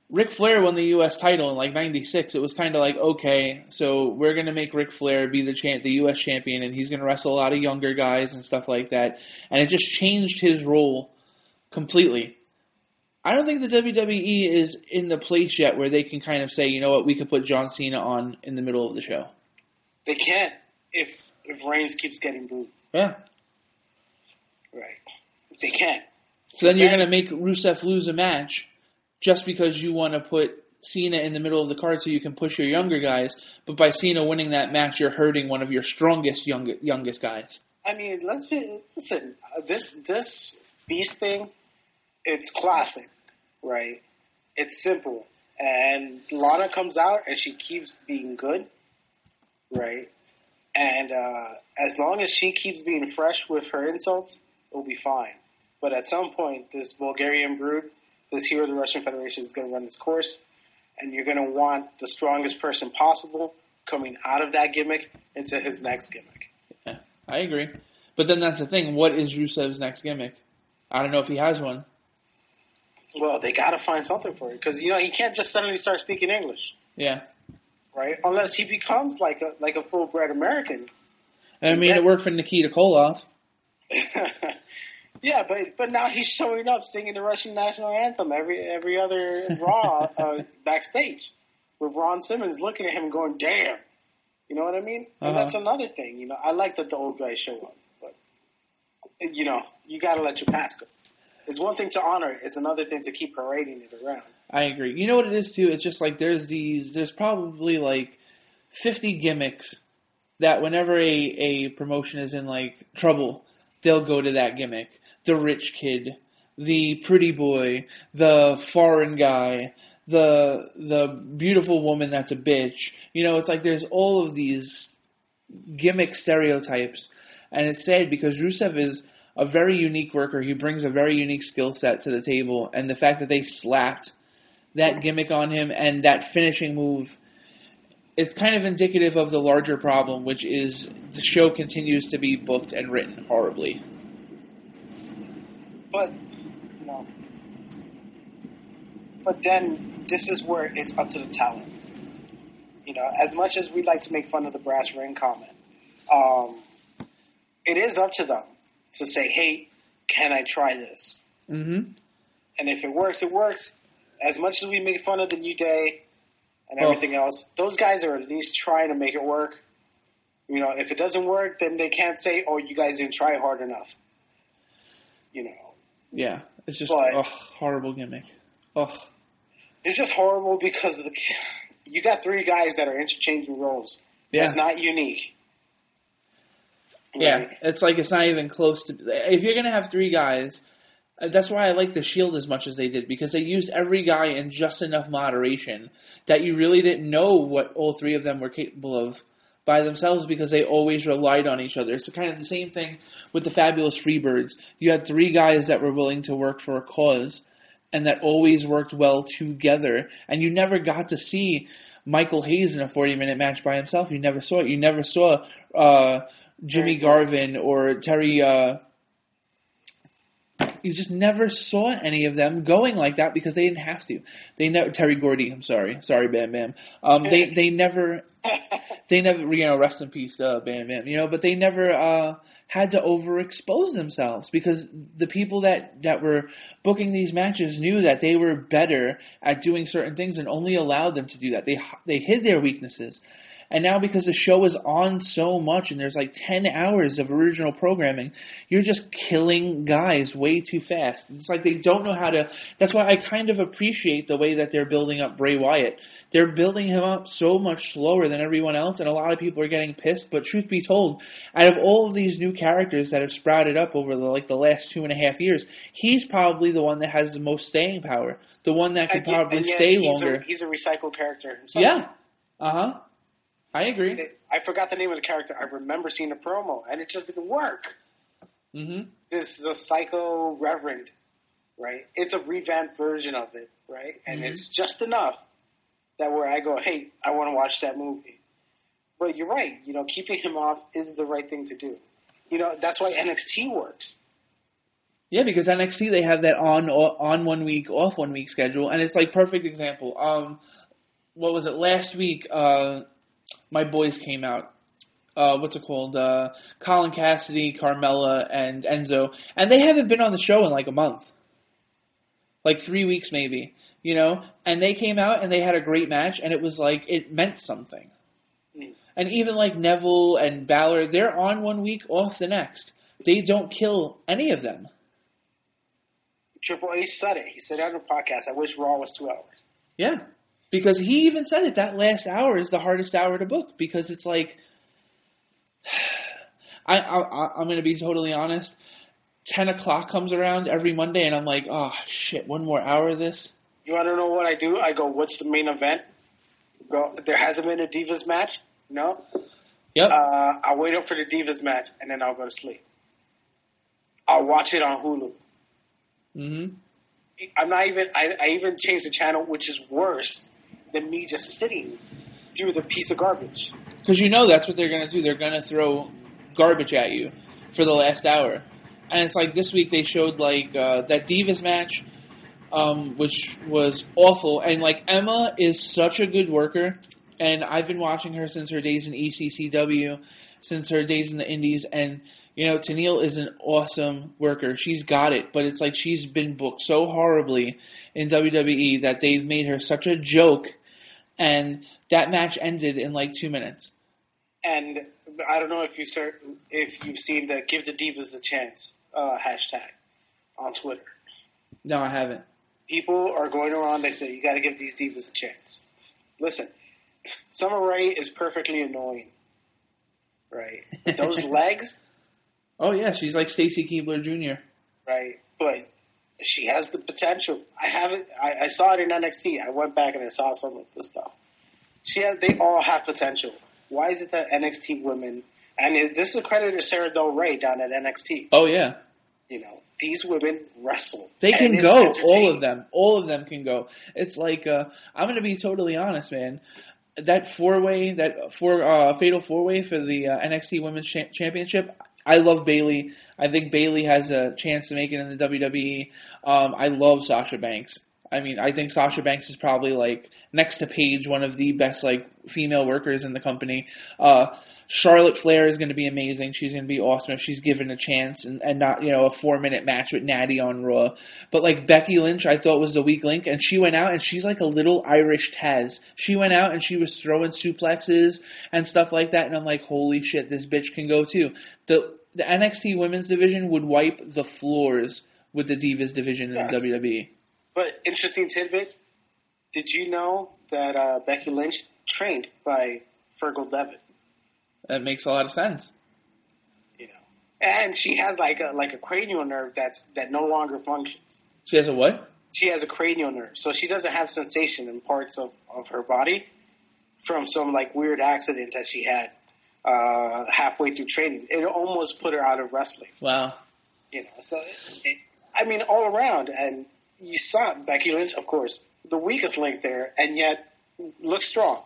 Ric Flair won the U.S. title in like '96. It was kind of like, okay, so we're gonna make Ric Flair be the U.S. champion, and he's gonna wrestle a lot of younger guys and stuff like that, and it just changed his role completely. I don't think the WWE is in the place yet where they can kind of say, you know what, we could put John Cena on in the middle of the show. They can't if Reigns keeps getting booed. Yeah. Right. They can't. So then you're going to make Rusev lose a match just because you want to put Cena in the middle of the card so you can push your younger guys. But by Cena winning that match, you're hurting one of your strongest youngest guys. I mean, listen. This Beast thing, it's classic, right? It's simple, and Lana comes out and she keeps being good, right? And as long as she keeps being fresh with her insults, it'll be fine. But at some point, this Bulgarian brood, this Hero of the Russian Federation is going to run its course, and you're going to want the strongest person possible coming out of that gimmick into his next gimmick. Yeah, I agree. But then that's the thing. What is Rusev's next gimmick? I don't know if he has one. Well, they got to find something for it because he can't just suddenly start speaking English. Yeah. Right? Unless he becomes like a full-bred American. I mean, it worked for Nikita Koloff. Yeah, but now he's showing up singing the Russian national anthem every other Raw backstage, with Ron Simmons looking at him and going, "Damn," you know what I mean? And that's another thing. I like that the old guys show up, but you got to let your past go. It's one thing to honor it; it's another thing to keep parading it around. I agree. You know what it is too? It's just like there's probably like 50 gimmicks that whenever a promotion is in like trouble, they'll go to that gimmick. The rich kid, the pretty boy, the foreign guy, the beautiful woman that's a bitch. It's like there's all of these gimmick stereotypes, and it's sad because Rusev is a very unique worker. He brings a very unique skill set to the table, and the fact that they slapped that gimmick on him and that finishing move, it's kind of indicative of the larger problem, which is the show continues to be booked and written horribly. But then this is where it's up to the talent. As much as we like to make fun of the brass ring comment, it is up to them to say, hey, can I try this? Mm-hmm. And if it works, it works. As much as we make fun of the New Day and everything else, those guys are at least trying to make it work. If it doesn't work, then they can't say, oh, you guys didn't try hard enough. Yeah, it's just horrible gimmick. Ugh. It's just horrible because you got three guys that are interchanging roles. Yeah. It's not unique. Yeah, right? It's like it's not even close to... If you're going to have three guys... That's why I like the Shield as much as they did, because they used every guy in just enough moderation that you really didn't know what all three of them were capable of by themselves, because they always relied on each other. It's kind of the same thing with the Fabulous Freebirds. You had three guys that were willing to work for a cause and that always worked well together, and you never got to see Michael Hayes in a 40-minute match by himself. You never saw it. You never saw Jimmy Garvin or Terry... You just never saw any of them going like that because they didn't have to. They never. Terry Gordy, I'm sorry, Bam Bam. They never, rest in peace, Bam Bam. But they never had to overexpose themselves because the people that were booking these matches knew that they were better at doing certain things and only allowed them to do that. They hid their weaknesses. And now because the show is on so much and there's like 10 hours of original programming, you're just killing guys way too fast. It's like they don't know how to... That's why I kind of appreciate the way that they're building up Bray Wyatt. They're building him up so much slower than everyone else, and a lot of people are getting pissed. But truth be told, out of all of these new characters that have sprouted up over the last 2.5 years, he's probably the one that has the most staying power. The one that could probably stay longer. He's a recycled character himself. Yeah. Uh-huh. I agree. I forgot the name of the character. I remember seeing a promo, and it just didn't work. Mm-hmm. The Psycho Reverend, right? It's a revamped version of it, right? And it's just enough that where I go, hey, I want to watch that movie. But you're right. Keeping him off is the right thing to do. That's why NXT works. Yeah, because NXT, they have that on 1 week, off 1 week schedule, and it's like perfect example. What was it, last week, my boys came out. What's it called? Colin Cassidy, Carmella, and Enzo. And they haven't been on the show in like a month. Like 3 weeks maybe, you know? And they came out and they had a great match, and it was like, it meant something. And even like Neville and Balor, they're on 1 week, off the next. They don't kill any of them. Triple H said it. He said on the podcast, I wish Raw was 2 hours. Yeah. Because he even said it, that last hour is the hardest hour to book. Because it's like, I'm going to be totally honest. 10 o'clock comes around every Monday, and I'm like, oh, shit, 1 more hour of this? You want to know what I do? I go, what's the main event? There hasn't been a Divas match? No? Yep. I'll wait up for the Divas match, and then I'll go to sleep. I'll watch it on Hulu. Mm-hmm. I'm not even. I even changed the channel, which is worse than me just sitting through the piece of garbage. Because you know that's what they're going to do. They're going to throw garbage at you for the last hour. And it's like this week they showed like that Divas match, which was awful. And like Emma is such a good worker, and I've been watching her since her days in ECCW, since her days in the Indies, and you know, Tenille is an awesome worker. She's got it, but it's like she's been booked so horribly in WWE that they've made her such a joke, and that match ended in like 2 minutes. And I don't know if you've seen the "Give the Divas a Chance" hashtag on Twitter. No, I haven't. People are going around. They say you got to give these divas a chance. Listen, Summer Rae is perfectly annoying, right? But those legs. Oh, yeah, she's like Stacy Keibler Jr. Right, but she has the potential. I saw it in NXT. I went back and I saw some of the stuff. They all have potential. Why is it that NXT women, and this is a credit to Sarah Del Rey down at NXT. Oh, yeah. You know, these women wrestle. They can go. All of them. All of them can go. It's like, I'm going to be totally honest, man. That fatal four-way for the NXT Women's Championship, I love Bayley. I think Bayley has a chance to make it in the WWE. I love Sasha Banks. I mean, I think Sasha Banks is probably like next to Paige, one of the best like female workers in the company. Charlotte Flair is going to be amazing. She's going to be awesome if she's given a chance and not, you know, a 4-minute match with Natty on Raw. But like Becky Lynch, I thought was the weak link, and she went out and she's like a little Irish Taz. She went out and she was throwing suplexes and stuff like that, and I'm like, holy shit, this bitch can go too. The NXT women's division would wipe the floors with the Divas division in the WWE. But interesting tidbit, did you know that Becky Lynch trained by Fergal Devitt? That makes a lot of sense. You know, and she has like a cranial nerve that no longer functions. She has a what? She has a cranial nerve, so she doesn't have sensation in parts of her body from some like weird accident that she had halfway through training. It almost put her out of wrestling. Wow. You know, so I mean, all around, and you saw Becky Lynch, of course, the weakest link there, and yet looks strong.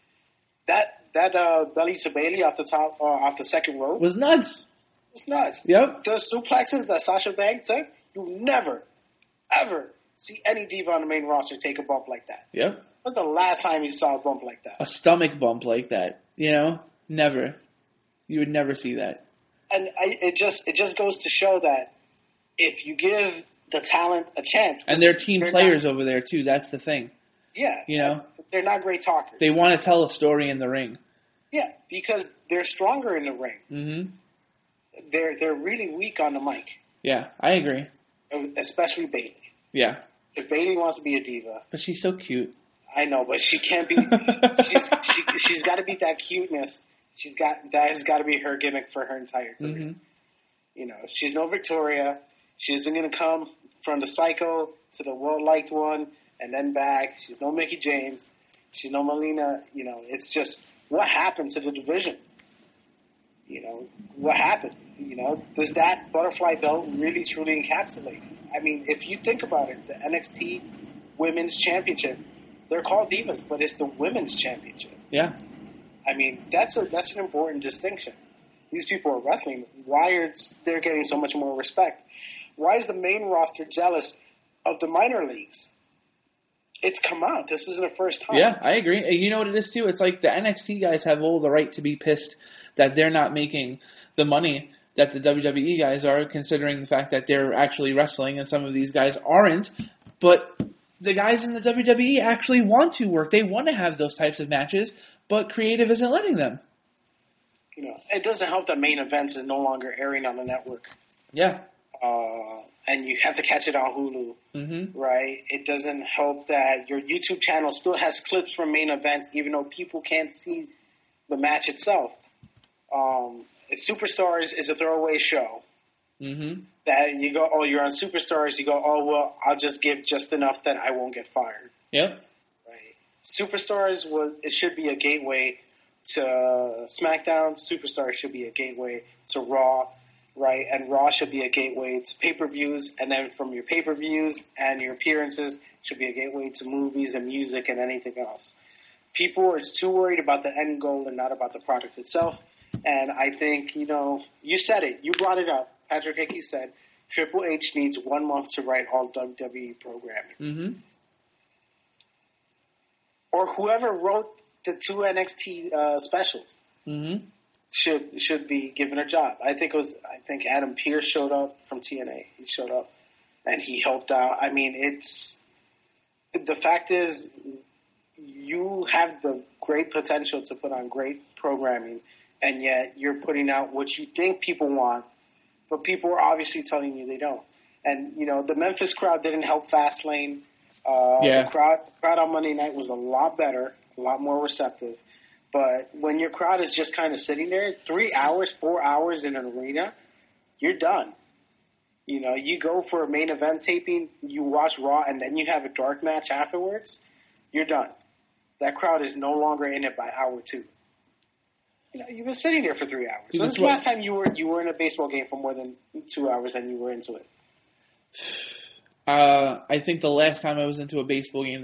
That belly to Bayley off the top, off the second rope was nuts. It's nuts. Yep. The suplexes that Sasha Banks took, you never, ever see any diva on the main roster take a bump like that. Yep. When's the last time you saw a bump like that? A stomach bump like that. You know, never. You would never see that. And it just goes to show that if you give the talent a chance, and they're team players over there too. That's the thing. Yeah. You know, they're not great talkers. They want to tell a story in the ring. Yeah, because they're stronger in the ring. Mm-hmm. They're really weak on the mic. Yeah, I agree. Especially Bayley. Yeah. If Bayley wants to be a diva, but she's so cute. I know, but she can't be. she's got to be that cuteness. That has got to be her gimmick for her entire career. Mm-hmm. You know, she's no Victoria. She isn't going to come from the Psycho to the well-liked one and then back. She's no Mickie James. She's no Melina. You know, it's just what happened to the division. You know, what happened? You know, does that butterfly belt really truly encapsulate? I mean, if you think about it, the NXT Women's Championship, they're called divas, but it's the Women's Championship. Yeah. I mean, that's an important distinction. These people are wrestling. Why are they getting so much more respect? Why is the main roster jealous of the minor leagues? It's come out. This isn't the first time. Yeah, I agree. And you know what it is, too? It's like the NXT guys have all the right to be pissed that they're not making the money that the WWE guys are, considering the fact that they're actually wrestling and some of these guys aren't. But the guys in the WWE actually want to work. They want to have those types of matches, but creative isn't letting them. You know, it doesn't help that main events is no longer airing on the network. Yeah. And you have to catch it on Hulu, right? It doesn't help that your YouTube channel still has clips from main events, even though people can't see the match itself. Superstars is a throwaway show. That you go, oh, you're on Superstars. You go, oh, well, I'll just give just enough that I won't get fired. Yep. Right. Superstars it should be a gateway to SmackDown. Superstars should be a gateway to Raw. Right, and Raw should be a gateway to pay-per-views, and then from your pay-per-views and your appearances should be a gateway to movies and music and anything else. People are too worried about the end goal and not about the product itself, and I think, you know, you said it. You brought it up. Patrick Hickey said Triple H needs 1 month to write all WWE programming. Or whoever wrote the 2 NXT specials. Should be given a job. I think Adam Pearce showed up from TNA. He showed up and he helped out. I mean, the fact is you have the great potential to put on great programming, and yet you're putting out what you think people want, but people are obviously telling you they don't. And you know, the Memphis crowd didn't help Fastlane. The crowd on Monday night was a lot better, a lot more receptive. But when your crowd is just kind of sitting there, 3 hours, 4 hours in an arena, you're done. You know, you go for a main event taping, you watch Raw, and then you have a dark match afterwards, you're done. That crowd is no longer in it by hour 2. You know, you've been sitting there for 3 hours. When's the last time you were in a baseball game for more than 2 hours and you were into it? I think the last time I was into a baseball game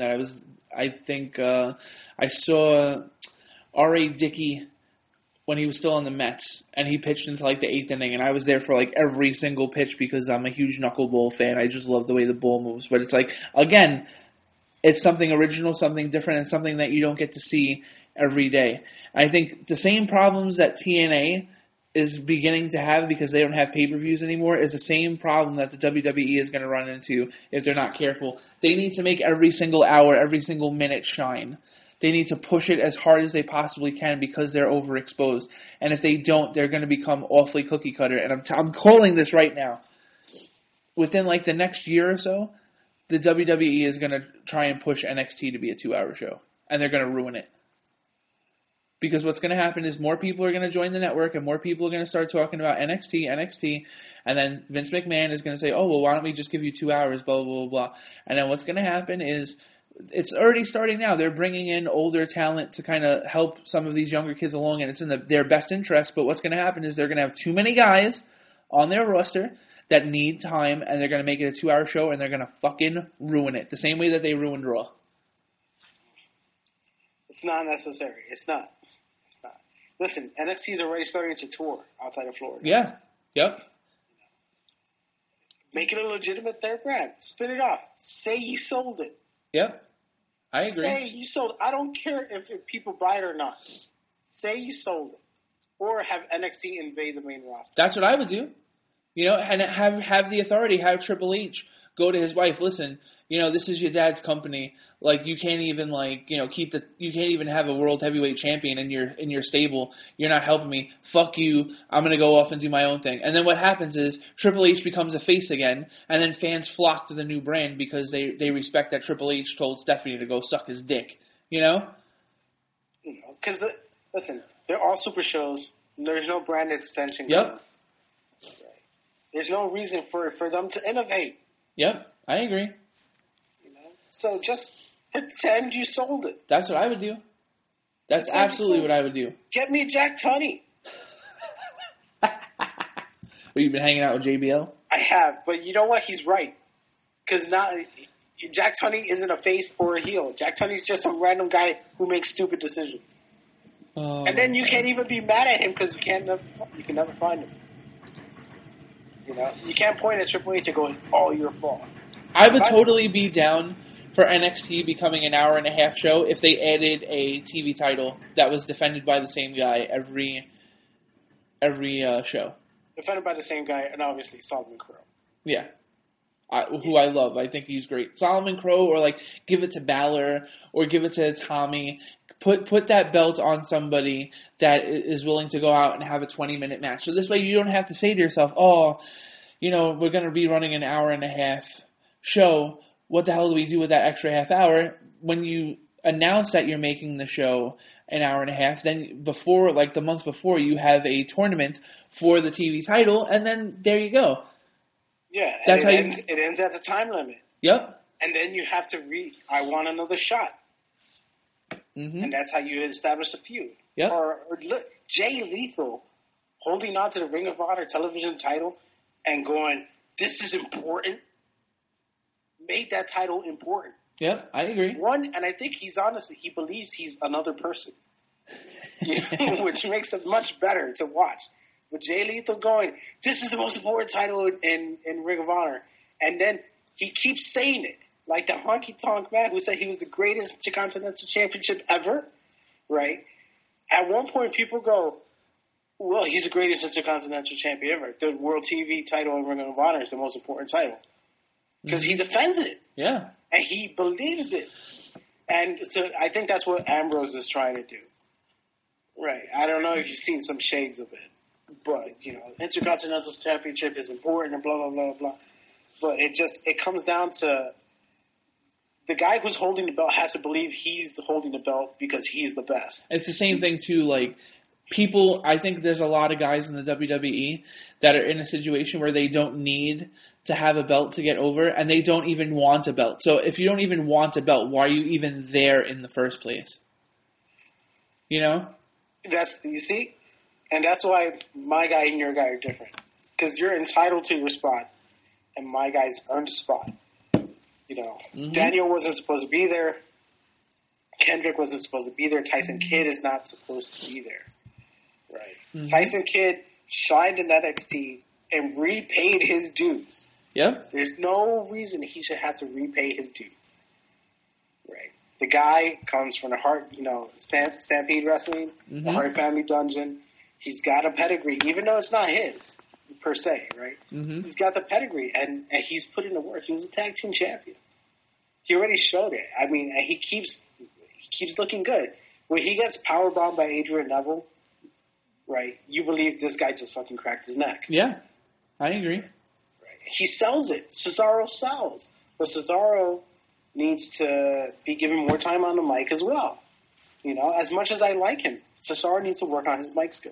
I saw R.A. Dickey when he was still on the Mets, and he pitched into like the 8th inning, and I was there for like every single pitch because I'm a huge knuckleball fan. I just love the way the ball moves. But it's like, again, it's something original, something different, and something that you don't get to see every day. I think the same problems that TNA is beginning to have because they don't have pay-per-views anymore is the same problem that the WWE is going to run into if they're not careful. They need to make every single hour, every single minute shine. They need to push it as hard as they possibly can because they're overexposed. And if they don't, they're going to become awfully cookie cutter. And I'm calling this right now. Within like the next year or so, the WWE is going to try and push NXT to be a 2-hour show. And they're going to ruin it. Because what's going to happen is more people are going to join the network and more people are going to start talking about NXT, and then Vince McMahon is going to say, oh, well, why don't we just give you 2 hours, blah, blah, blah, blah. And then what's going to happen is, it's already starting now. They're bringing in older talent to kind of help some of these younger kids along, and it's in their best interest. But what's going to happen is they're going to have too many guys on their roster that need time, and they're going to make it a 2-hour show, and they're going to fucking ruin it. The same way that they ruined Raw. It's not necessary. It's not. Listen, NXT is already starting to tour outside of Florida. Yeah. Yep. Make it a legitimate third brand. Spin it off. Say you sold it. Yep. I agree. Say you sold it. I don't care if people buy it or not. Say you sold it. Or have NXT invade the main roster. That's what I would do. You know, and have the authority, have Triple H go to his wife, listen, you know, this is your dad's company. Like, you can't even, like, you know, you can't even have a world heavyweight champion in your stable. You're not helping me. Fuck you. I'm going to go off and do my own thing. And then what happens is Triple H becomes a face again, and then fans flock to the new brand because they respect that Triple H told Stephanie to go suck his dick. You know? You know, because, listen, they're all super shows. There's no brand extension. Yep. There's no reason for them to innovate. Yep, I agree. So just pretend you sold it. That's what I would do. That's absolutely what I would do. Get me Jack Tunney. You've been hanging out with JBL? I have, but you know what? He's right. Because Jack Tunney isn't a face or a heel. Jack Tunney's just some random guy who makes stupid decisions. And then you can't even be mad at him because you can never find him. You know, you can't point at Triple H and go, "It's all your fault." I would totally be down for NXT becoming an hour and a half show if they added a TV title that was defended by the same guy every show. Defended by the same guy, and obviously Solomon Crowe. Yeah. Who I love. I think he's great. Solomon Crowe, or like give it to Balor, or give it to Tommy. Put that belt on somebody that is willing to go out and have a 20-minute match. So this way you don't have to say to yourself, oh, you know, we're going to be running an hour and a half show. What the hell do we do with that extra half hour? When you announce that you're making the show an hour and a half, then before, like the month before, you have a tournament for the TV title, and then there you go. Yeah, that's how it ends at the time limit. Yep. And then you have to I want another shot. Mm-hmm. And that's how you establish a feud. Yep. Or look, Jay Lethal holding on to the Ring of Honor television title and going, this is important, made that title important. Yep, I agree. And I think he believes he's another person, which makes it much better to watch. With Jay Lethal going, this is the most important title in Ring of Honor. And then he keeps saying it. Like the honky-tonk man who said he was the greatest Intercontinental Championship ever, right? At one point, people go, well, he's the greatest Intercontinental Champion ever. The World TV title in Ring of Honor is the most important title. Because he defends it. Yeah. And he believes it. And so I think that's what Ambrose is trying to do. Right. I don't know if you've seen some shades of it. But, you know, Intercontinental Championship is important and blah, blah, blah, blah. But it comes down to the guy who's holding the belt has to believe he's holding the belt because he's the best. It's the same thing, too. Like, people, I think there's a lot of guys in the WWE that are in a situation where they don't need to have a belt to get over, and they don't even want a belt. So if you don't even want a belt, why are you even there in the first place? You know? You see? And that's why my guy and your guy are different. Because you're entitled to your spot, and my guy's earned a spot. You know, Daniel wasn't supposed to be there. Kendrick wasn't supposed to be there. Tyson Kidd is not supposed to be there. Right. Mm-hmm. Tyson Kidd shined in NXT and repaid his dues. Yep. There's no reason he should have to repay his dues. Right. The guy comes from the Hart, Stampede Wrestling, the Hart Family Dungeon. He's got a pedigree, even though it's not his, per se, right? Mm-hmm. He's got the pedigree, and he's put in the work. He was a tag team champion. He already showed it. I mean, and he keeps looking good. When he gets powerbombed by Adrian Neville, right, you believe this guy just fucking cracked his neck. Yeah, I agree. Right. He sells it. Cesaro sells. But Cesaro needs to be given more time on the mic as well. You know, as much as I like him, Cesaro needs to work on his mic skill.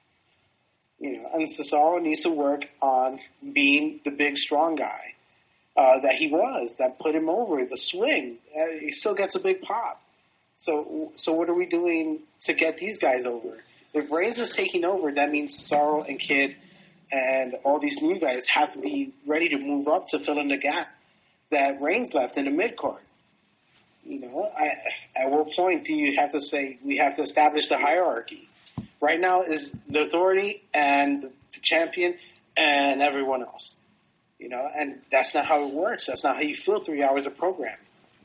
You know, and Cesaro needs to work on being the big, strong guy that he was, that put him over, the swing. He still gets a big pop. So what are we doing to get these guys over? If Reigns is taking over, that means Cesaro and Kidd and all these new guys have to be ready to move up to fill in the gap that Reigns left in the mid-card. You know, at what point do you have to say we have to establish the hierarchy? Right now is the Authority and the champion and everyone else. You know, and that's not how it works. That's not how you fill 3 hours of programming.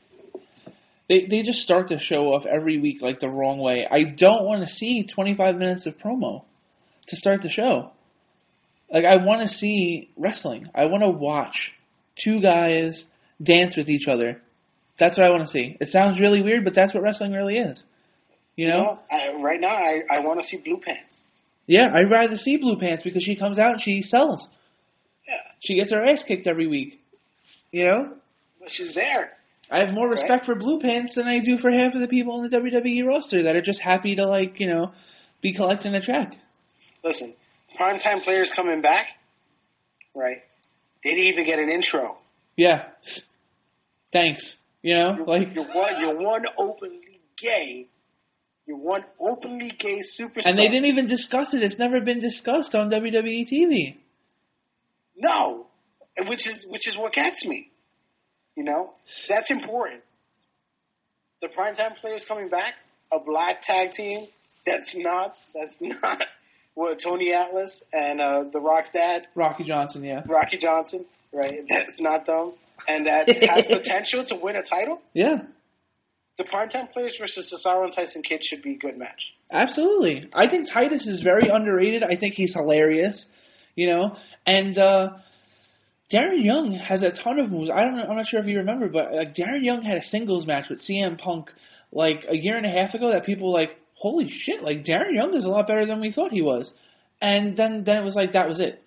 They just start the show off every week like the wrong way. I don't want to see 25 minutes of promo to start the show. Like, I want to see wrestling. I want to watch two guys dance with each other. That's what I want to see. It sounds really weird, but that's what wrestling really is. You know? Right now, I want to see Blue Pants. Yeah, I'd rather see Blue Pants because she comes out and she sells. Yeah. She gets her ass kicked every week. You know? But she's there. I have more respect for Blue Pants than I do for half of the people in the WWE roster that are just happy to, be collecting a check. Listen, primetime players coming back, right? They didn't even get an intro. Yeah. Thanks. You're one openly gay. You're one openly gay superstar. And they didn't even discuss it. It's never been discussed on WWE TV. No. Which is what gets me. You know? That's important. The primetime players coming back, a black tag team, that's not Tony Atlas and the Rock's dad, Rocky Johnson, yeah. Rocky Johnson, right? That's not them, and that has potential to win a title. Yeah. The Primetime Players versus Cesaro and Tyson Kidd should be a good match. Absolutely. I think Titus is very underrated. I think he's hilarious, and Darren Young has a ton of moves. I'm not sure if you remember, but Darren Young had a singles match with CM Punk like a year and a half ago that people were like, holy shit, like Darren Young is a lot better than we thought he was. And then it was like that was it.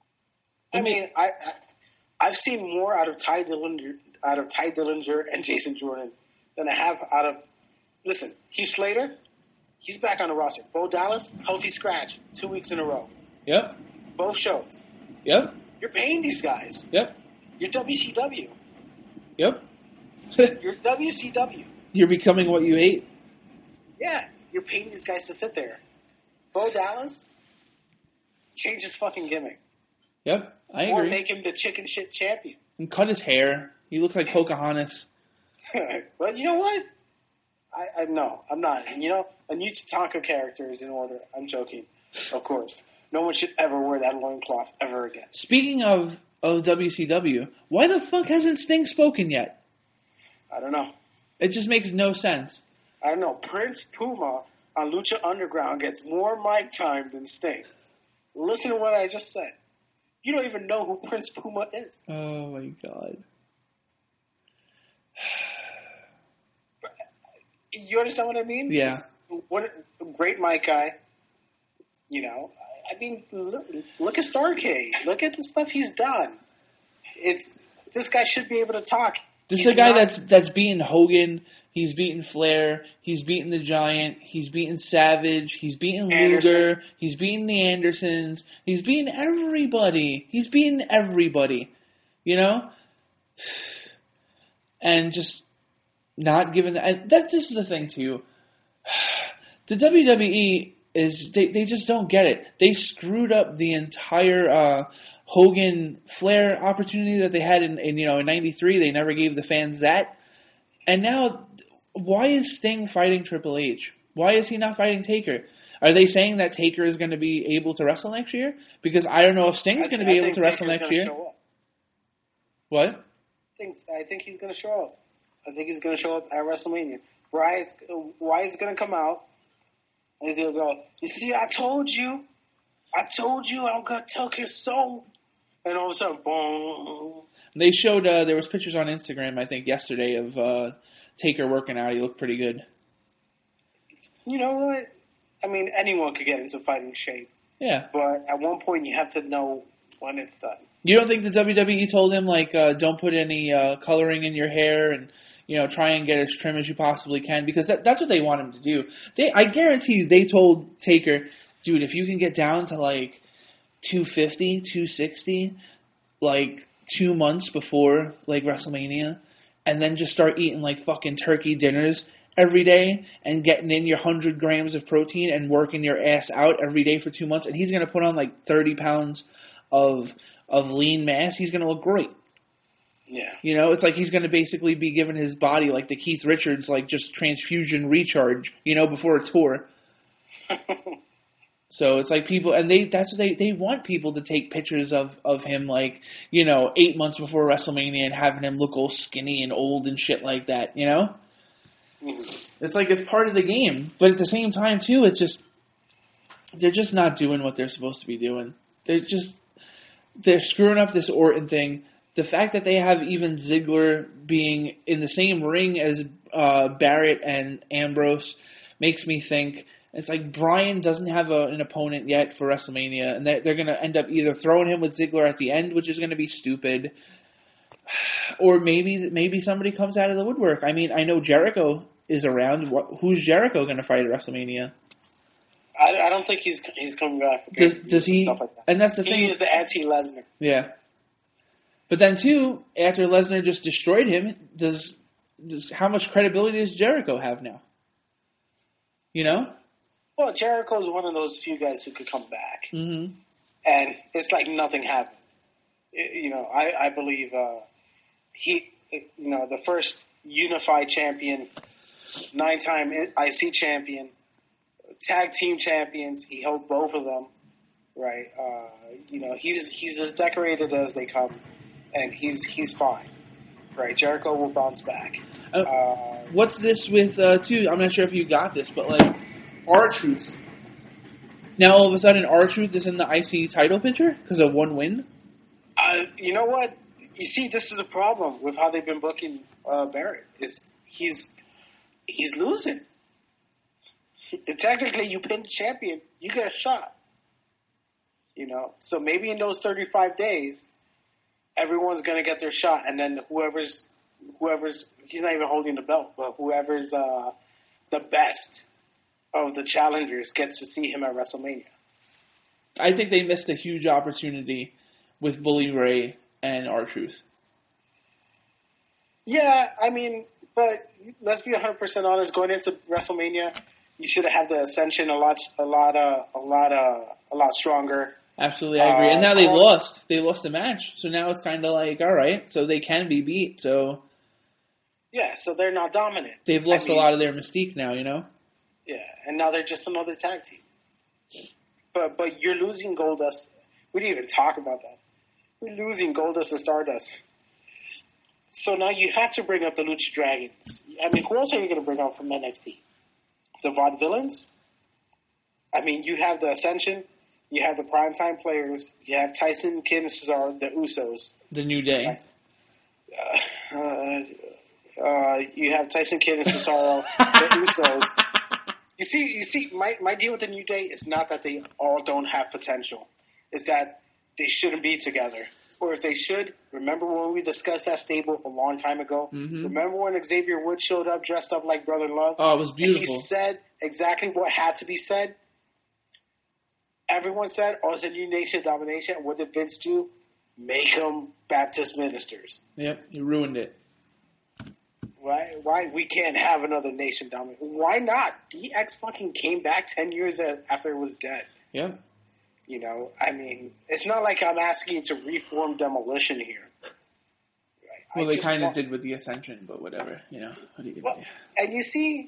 I've seen more out of Ty Dillinger and Jason Jordan than I have out of Heath Slater, he's back on the roster. Bo Dallas, healthy scratch, 2 weeks in a row. Yep. Both shows. Yep. You're paying these guys. Yep. You're WCW. Yep. You're WCW. You're becoming what you hate. Yeah, you're paying these guys to sit there. Bo Dallas, change his fucking gimmick. Yep, I agree. Or make him the chicken shit champion. And cut his hair. He looks like Pocahontas. But you know what? No, I'm not. And a new Tatanka character is in order. I'm joking, of course. No one should ever wear that loincloth ever again. Speaking of WCW, why the fuck hasn't Sting spoken yet? I don't know. It just makes no sense. I don't know. Prince Puma on Lucha Underground gets more mic time than Sting. Listen to what I just said. You don't even know who Prince Puma is. Oh, my God. You understand what I mean? Yeah. What a great mic guy. Look at Starrcade. Look at the stuff he's done. This guy should be able to talk. This is a guy that's beaten Hogan. He's beaten Flair. He's beaten the Giant. He's beaten Savage. He's beaten Luger. He's beaten the Andersons. He's beaten everybody. And just not given that. This is the thing too. The WWE is they just don't get it. They screwed up the entire Hogan Flair opportunity that they had in '93. They never gave the fans that. And now, why is Sting fighting Triple H? Why is he not fighting Taker? Are they saying that Taker is going to be able to wrestle next year? Because I don't know if Sting's going to be able to wrestle next year. What? I think he's going to show up. I think he's going to show up at WrestleMania. Wyatt's going to come out, and he's going to go, you see, I told you I'm going to take his soul. And all of a sudden, boom. They showed, there was pictures on Instagram, I think, yesterday of Taker working out. He looked pretty good. You know what? I mean, anyone could get into fighting shape. Yeah. But at one point, you have to know when it's done. You don't think the WWE told him, don't put any coloring in your hair and, try and get as trim as you possibly can? Because that's what they want him to do. I guarantee you they told Taker, dude, if you can get down to, 250, 260, 2 months before, WrestleMania, and then just start eating, fucking turkey dinners every day and getting in your 100 grams of protein and working your ass out every day for 2 months, and he's going to put on, 30 pounds of lean mass, he's going to look great. Yeah. It's like he's going to basically be giving his body the Keith Richards, just transfusion recharge, before a tour. So it's people, and that's what they want people to take pictures of him 8 months before WrestleMania and having him look all skinny and old and shit like that, Mm-hmm. It's it's part of the game. But at the same time, too, they're just not doing what they're supposed to be doing. They're screwing up this Orton thing. The fact that they have even Ziggler being in the same ring as Barrett and Ambrose makes me think it's Bryan doesn't have an opponent yet for WrestleMania, and they're going to end up either throwing him with Ziggler at the end, which is going to be stupid, or maybe somebody comes out of the woodwork. I mean, I know Jericho is around. Who's Jericho going to fight at WrestleMania? I don't think he's coming back. Does he? Stuff like that. And that's the thing. He is the anti-Lesnar. Yeah. But then, too, after Lesnar just destroyed him, how much credibility does Jericho have now? Well, Jericho's one of those few guys who could come back. Mm-hmm. And it's like nothing happened. I believe he, the first unified champion, 9-time IC champion, tag team champions. He held both of them, right? He's as decorated as they come, and he's fine, right? Jericho will bounce back. What's this with too? I'm not sure if you got this, but like R-Truth. Now all of a sudden, R-Truth is in the IC title picture because of one win. You know what? You see, this is a problem with how they've been booking Barrett. He's losing. Technically, you pin the champion, you get a shot. So maybe in those 35 days, everyone's going to get their shot, and then whoever's he's not even holding the belt, but whoever's the best of the challengers gets to see him at WrestleMania. I think they missed a huge opportunity with Bully Ray and R-Truth. Yeah, I mean, but let's be 100% honest. Going into WrestleMania, you should have had the Ascension a lot stronger. Absolutely, I agree. And now they lost. They lost the match, so now it's kind of like, all right, so they can be beat. So yeah, so they're not dominant. They've lost a lot of their mystique now, Yeah, and now they're just another tag team. But you're losing Goldust. We didn't even talk about that. We're losing Goldust and Stardust. So now you have to bring up the Lucha Dragons. I mean, who else are you going to bring up from NXT? The Vaudevillains? I mean, you have the Ascension. You have the primetime players. You have Tyson, Kidd, and Cesaro, the Usos. The New Day. You have Tyson, Kidd, and Cesaro, the Usos. You see, my deal with the New Day is not that they all don't have potential. It's that they shouldn't be together. Or if they should, remember when we discussed that stable a long time ago? Mm-hmm. Remember when Xavier Woods showed up dressed up like Brother Love? Oh, it was beautiful. And he said exactly what had to be said. Everyone said, it's a new nation domination. What did Vince do? Make them Baptist ministers. Yep, you ruined it. Why we can't have another nation domination? Why not? DX fucking came back 10 years after it was dead. Yep. I mean, it's not like I'm asking you to reform Demolition here. Right? Well, they kind of did with the Ascension, but whatever. What do you do? And you see,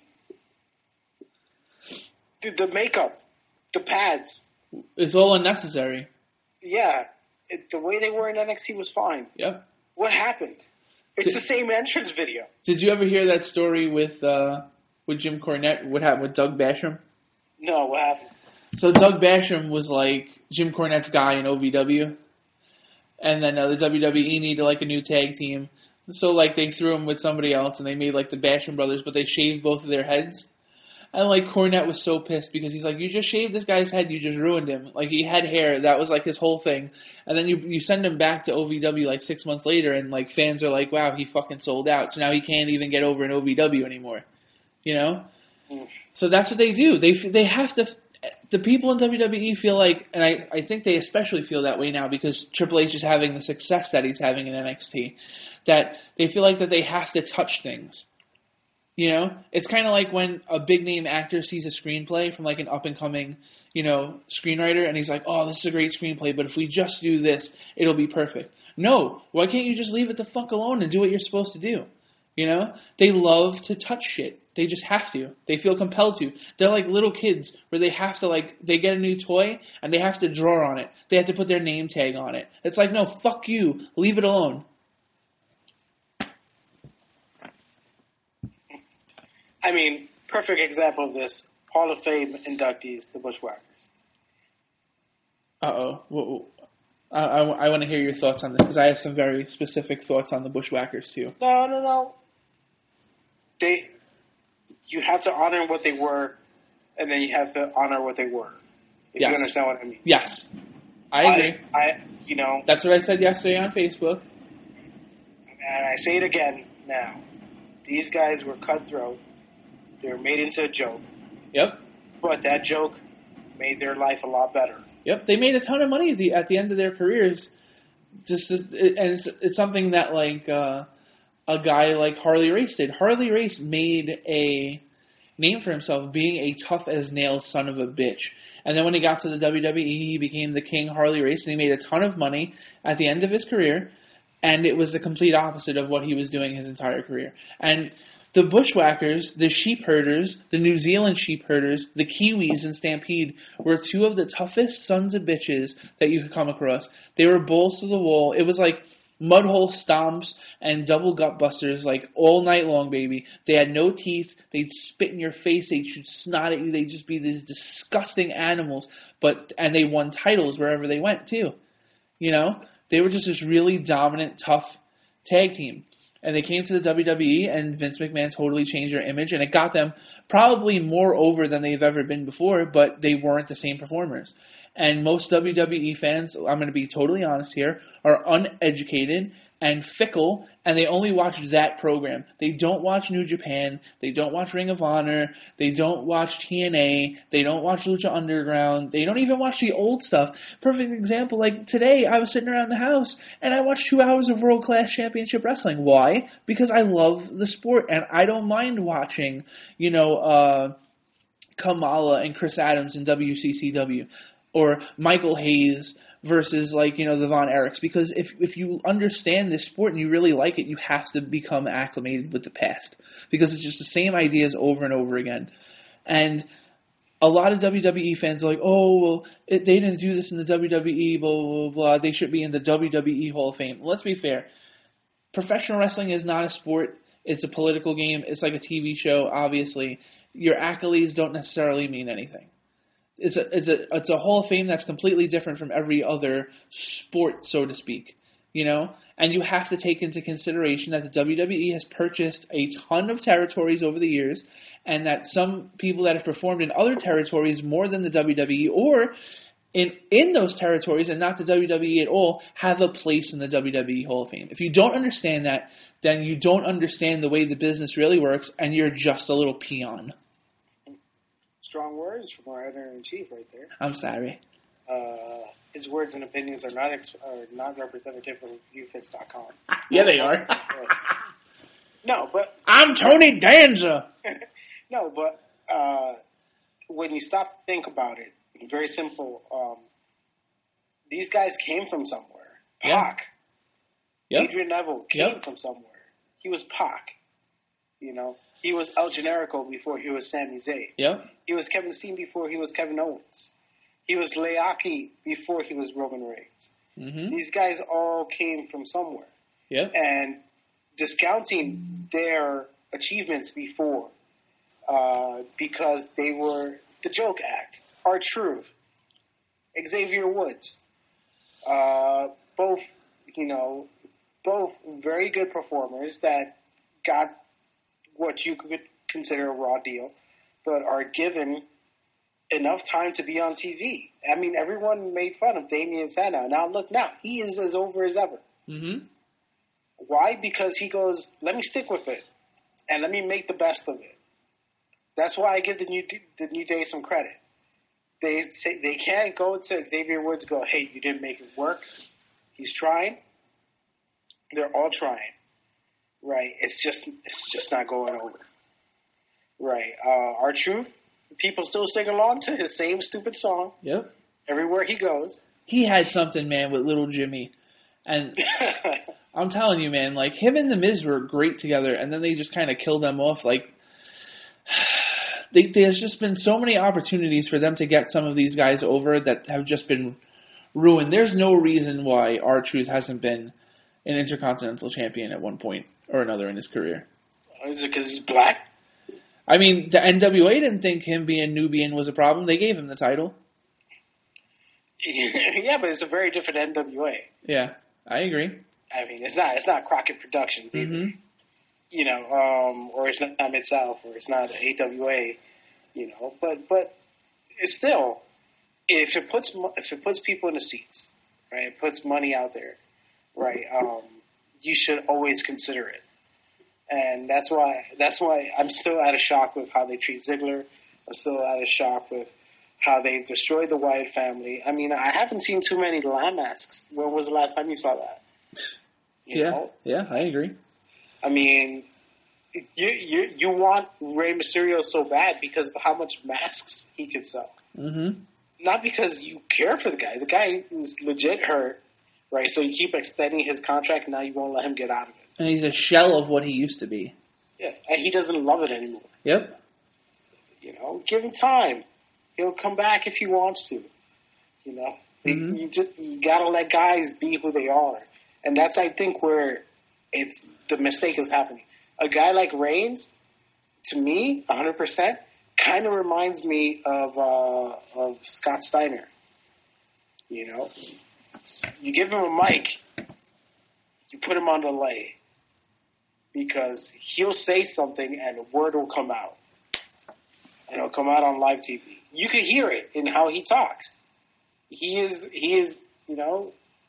the makeup, the pads. It's all unnecessary. Yeah. The way they were in NXT was fine. Yep. What happened? It's the same entrance video. Did you ever hear that story with Jim Cornette? What happened with Doug Basham? No, what happened? So Doug Basham was like Jim Cornette's guy in OVW. And then the WWE needed like a new tag team. So like they threw him with somebody else and they made like the Basham brothers, but they shaved both of their heads. And like Cornette was so pissed because he's like, you just shaved this guy's head, you just ruined him. Like he had hair, that was like his whole thing. And then you send him back to OVW like 6 months later and like fans are like, wow, he fucking sold out. So now he can't even get over in OVW anymore. So that's what they do. They have to. The people in WWE feel like, and I think they especially feel that way now because Triple H is having the success that he's having in NXT, that they feel like that they have to touch things. It's kind of like when a big name actor sees a screenplay from like an up and coming, screenwriter, and he's like, oh, this is a great screenplay, but if we just do this, it'll be perfect. No, why can't you just leave it the fuck alone and do what you're supposed to do? They love to touch shit. They just have to. They feel compelled to. They're like little kids where they have to they get a new toy and they have to draw on it. They have to put their name tag on it. It's like, no, fuck you. Leave it alone. I mean, perfect example of this, Hall of Fame inductees, the Bushwhackers. Uh-oh. I want to hear your thoughts on this because I have some very specific thoughts on the Bushwhackers too. No. You have to honor what they were, and then you have to honor what they were. If you understand what I mean. Yes. I agree. That's what I said yesterday on Facebook. And I say it again now. These guys were cutthroat. They were made into a joke. Yep. But that joke made their life a lot better. Yep. They made a ton of money at the end of their careers. It's something that a guy like Harley Race did. Harley Race made a name for himself being a tough-as-nails son of a bitch. And then when he got to the WWE, he became the King Harley Race, and he made a ton of money at the end of his career. And it was the complete opposite of what he was doing his entire career. And the Bushwhackers, the Sheep Herders, the New Zealand Sheep Herders, the Kiwis in Stampede were two of the toughest sons of bitches that you could come across. They were bulls to the wall. It was like mudhole stomps and double gut busters like all night long, baby. They had no teeth. They'd spit in your face. They'd shoot snot at you. They'd just be these disgusting animals. And they won titles wherever they went too. You know? They were just this really dominant, tough tag team. And they came to the WWE, and Vince McMahon totally changed their image, and it got them probably more over than they've ever been before, but they weren't the same performers. And most WWE fans, I'm going to be totally honest here, are uneducated and fickle, and they only watch that program. They don't watch New Japan. They don't watch Ring of Honor. They don't watch TNA. They don't watch Lucha Underground. They don't even watch the old stuff. Perfect example, like today, I was sitting around the house, and I watched 2 hours of World Class Championship Wrestling. Why? Because I love the sport, and I don't mind watching, Kamala and Chris Adams in WCCW. Or Michael Hayes versus the Von Erichs. Because if you understand this sport and you really like it, you have to become acclimated with the past. Because it's just the same ideas over and over again. And a lot of WWE fans are like, oh, well, they didn't do this in the WWE, blah, blah, blah. They should be in the WWE Hall of Fame. Let's be fair. Professional wrestling is not a sport. It's a political game. It's like a TV show, obviously. Your accolades don't necessarily mean anything. It's a Hall of Fame that's completely different from every other sport, so to speak, And you have to take into consideration that the WWE has purchased a ton of territories over the years, and that some people that have performed in other territories more than the WWE, or in those territories and not the WWE at all, have a place in the WWE Hall of Fame. If you don't understand that, then you don't understand the way the business really works, and you're just a little peon. Strong words from our editor-in-chief right there. I'm sorry. His words and opinions are not representative of viewfix.com. Yeah, they are. No, but... I'm Tony Danza! No, but when you stop to think about it, very simple. These guys came from somewhere. Pac. Yep. Adrian Neville came from somewhere. He was Pac. He was El Generico before he was Sami Zayn. Yep. He was Kevin Steen before he was Kevin Owens. He was Leaki before he was Roman Reigns. Mm-hmm. These guys all came from somewhere. Yep. And discounting their achievements before because they were the joke act, R-Truth, Xavier Woods, both very good performers that got what you could consider a raw deal, but are given enough time to be on TV. I mean, everyone made fun of Damian Sandow. Now, look, he is as over as ever. Mm-hmm. Why? Because he goes, let me stick with it, and let me make the best of it. That's why I give the New Day some credit. They say they can't go to Xavier Woods and go, hey, you didn't make it work. He's trying. They're all trying. Right, it's just not going over. Right, R-Truth, people still sing along to his same stupid song. Yep. Everywhere he goes. He had something, man, with Little Jimmy, and I'm telling you, man, like him and The Miz were great together, and then they just kind of killed them off. Like, there's just been so many opportunities for them to get some of these guys over that have just been ruined. There's no reason why R-Truth hasn't been an Intercontinental Champion at one point or another in his career. Is it because he's black? I mean, the NWA didn't think him being Nubian was a problem. They gave him the title. Yeah, but it's a very different NWA. Yeah, I agree. I mean, it's not Crockett Productions either. Mm-hmm. Or it's not Mid-South, or it's not AWA, but it's still, if it puts people in the seats, right, it puts money out there, right, you should always consider it. And that's why I'm still out of shock with how they treat Ziggler. I'm still out of shock with how they destroyed the Wyatt family. I mean, I haven't seen too many lamb masks. When was the last time you saw that? You know? Yeah, I agree. I mean, you want Rey Mysterio so bad because of how much masks he could sell. Mm-hmm. Not because you care for the guy. The guy was legit hurt, right? So you keep extending his contract, and now you won't let him get out of it. And he's a shell of what he used to be. Yeah, and he doesn't love it anymore. Yep. Give him time. He'll come back if he wants to. Mm-hmm. You gotta let guys be who they are, and that's I think where the mistake is happening. A guy like Reigns, to me, 100%, kind of reminds me of Scott Steiner. You give him a mic, you put him on delay, because he'll say something and a word will come out. And it'll come out on live TV. You can hear it in how he talks. He is, he'll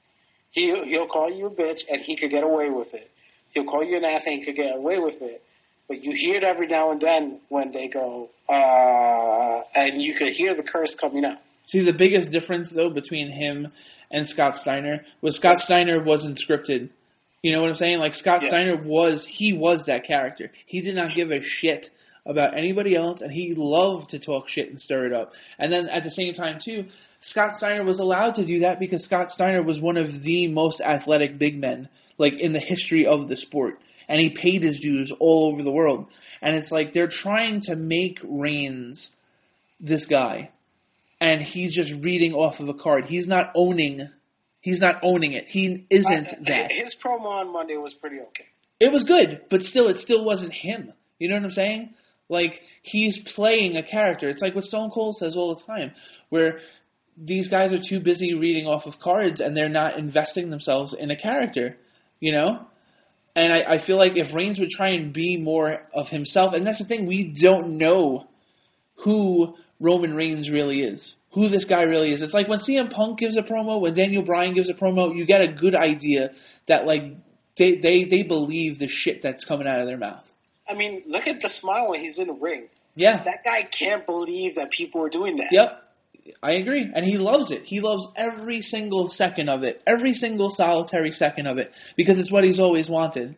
call you a bitch and he could get away with it. He'll call you an ass and he could get away with it. But you hear it every now and then when they go, and you could hear the curse coming out. See, the biggest difference, though, between him and Scott Steiner was Scott Steiner wasn't scripted. You know what I'm saying? Like, Scott Steiner was that character. He did not give a shit about anybody else, and he loved to talk shit and stir it up. And then at the same time, too, Scott Steiner was allowed to do that because Scott Steiner was one of the most athletic big men, like, in the history of the sport. And he paid his dues all over the world. And it's like they're trying to make Reigns this guy. And he's just reading off of a card. He's not owning it. He isn't that. His promo on Monday was pretty okay. It was good, but still, it still wasn't him. You know what I'm saying? Like, he's playing a character. It's like what Stone Cold says all the time, where these guys are too busy reading off of cards and they're not investing themselves in a character, And I feel like if Reigns would try and be more of himself, and that's the thing, we don't know who Roman Reigns really is, who this guy really is. It's like when CM Punk gives a promo, when Daniel Bryan gives a promo, you get a good idea that, like, they believe the shit that's coming out of their mouth. I mean, look at the smile when he's in the ring. Yeah. That guy can't believe that people are doing that. Yep. I agree. And he loves it. He loves every single second of it. Every single solitary second of it. Because it's what he's always wanted.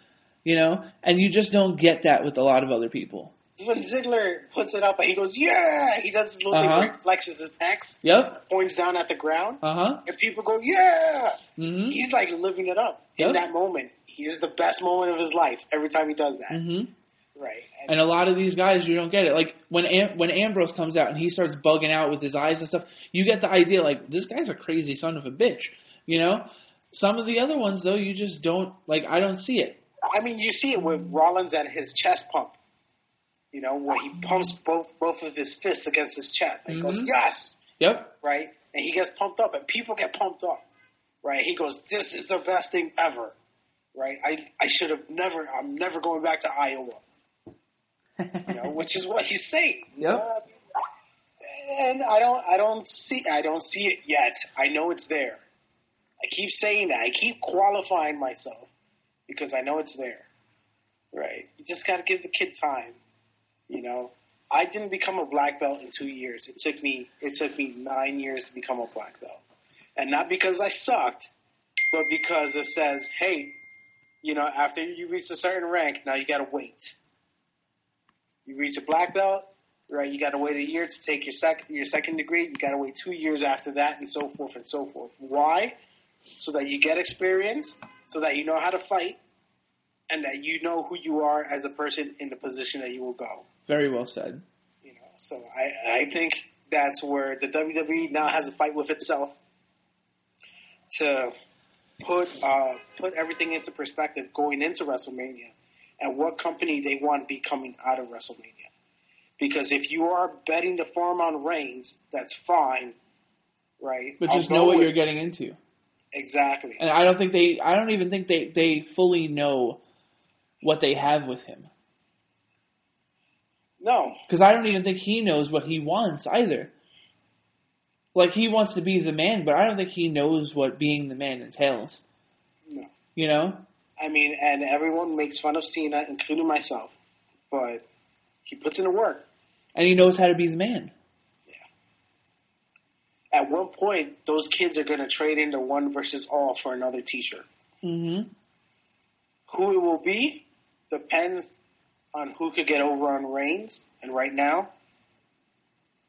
And you just don't get that with a lot of other people. When Ziggler puts it up and he goes, yeah! He does his little thing where he flexes his pecs. Yep. Points down at the ground. Uh-huh. And people go, yeah! Mm-hmm. He's like living it up in that moment. He is the best moment of his life every time he does that. Mm-hmm. Right. And a lot of these guys, you don't get it. Like, when Ambrose comes out and he starts bugging out with his eyes and stuff, you get the idea, like, this guy's a crazy son of a bitch. Some of the other ones, though, you just don't, like, I don't see it. I mean, you see it with Rollins and his chest pump. Where he pumps both of his fists against his chest. And he goes, yes! Yep. Right? And he gets pumped up, and people get pumped up. Right? He goes, this is the best thing ever. Right? I should have I'm never going back to Iowa. Which is what he's saying. Yep. And I don't see it yet. I know it's there. I keep saying that. I keep qualifying myself because I know it's there. Right? You just got to give the kid time. I didn't become a black belt in 2 years. It took me 9 years to become a black belt. And not because I sucked, but because it says, hey, after you reach a certain rank, now you got to wait. You reach a black belt, right? You got to wait a year to take your second degree. You got to wait 2 years after that, and so forth and so forth. Why? So that you get experience, so that you know how to fight, and that you know who you are as a person in the position that you will go. Very well said. So I think that's where the WWE now has a fight with itself to put everything into perspective going into WrestleMania and what company they want to be coming out of WrestleMania. Because if you are betting the farm on Reigns, that's fine, right? But just know what you're getting into. Exactly. And I don't even think they fully know what they have with him. No. Because I don't even think he knows what he wants either. Like, he wants to be the man, but I don't think he knows what being the man entails. No. I mean, and everyone makes fun of Cena, including myself, but he puts in the work. And he knows how to be the man. Yeah. At one point, those kids are going to trade into One versus All for another T-shirt. Mm-hmm. Who it will be depends on who could get over on Reigns. And right now,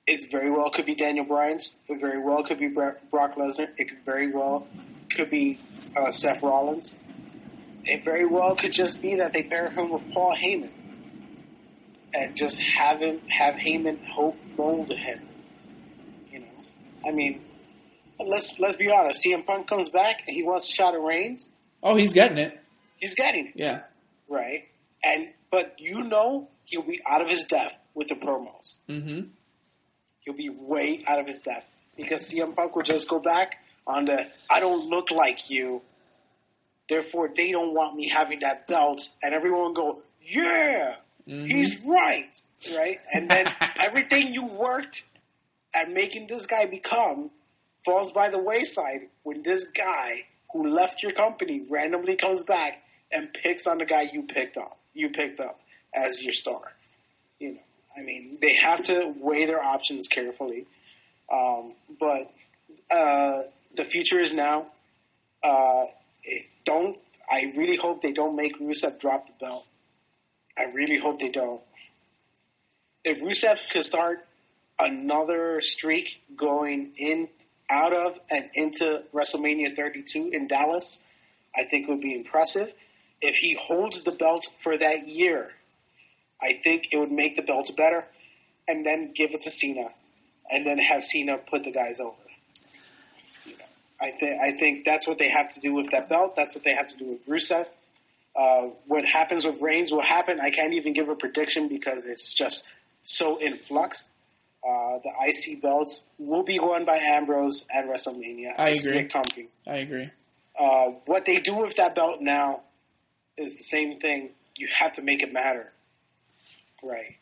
It very well could be Daniel Bryan's. It very well could be Brock Lesnar. It could very well could be Seth Rollins. It very well could just be that they pair him with Paul Heyman and just have Heyman mold him. You know, I mean, let's be honest. CM Punk comes back and he wants a shot at Reigns. Oh, he's getting it. He's getting it. Yeah. Right. But you know he'll be out of his depth with the promos. Mm-hmm. He'll be way out of his depth because CM Punk will just go back on the I don't look like you, therefore they don't want me having that belt, and everyone will go, yeah, he's right, and then everything you worked at making this guy become falls by the wayside when this guy who left your company randomly comes back and picks on the guy you picked up as your star. You know, I mean, they have to weigh their options carefully. But the future is now. I really hope they don't make Rusev drop the belt. I really hope they don't. If Rusev could start another streak going out of and into WrestleMania 32 in Dallas, I think it would be impressive. If he holds the belt for that year, I think it would make the belt better, and then give it to Cena, and then have Cena put the guys over. You know, I think that's what they have to do with that belt. That's what they have to do with Rusev. What happens with Reigns will happen. I can't even give a prediction because it's just so in flux. The IC belts will be won by Ambrose at WrestleMania. I agree. What they do with that belt now is the same thing. You have to make it matter. Right.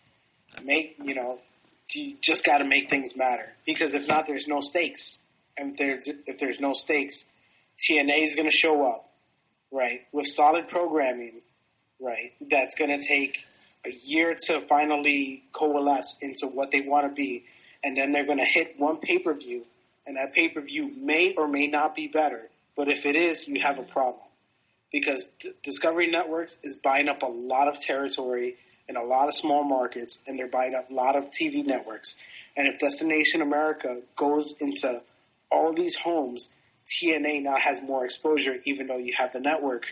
You just got to make things matter. Because if not, there's no stakes. And if there's no stakes, TNA is going to show up, right, with solid programming, right, that's going to take a year to finally coalesce into what they want to be. And then they're going to hit one pay-per-view, and that pay-per-view may or may not be better. But if it is, you have a problem. Because Discovery Networks is buying up a lot of territory in a lot of small markets, and they're buying up a lot of TV networks. And if Destination America goes into all these homes, TNA now has more exposure, even though you have the network.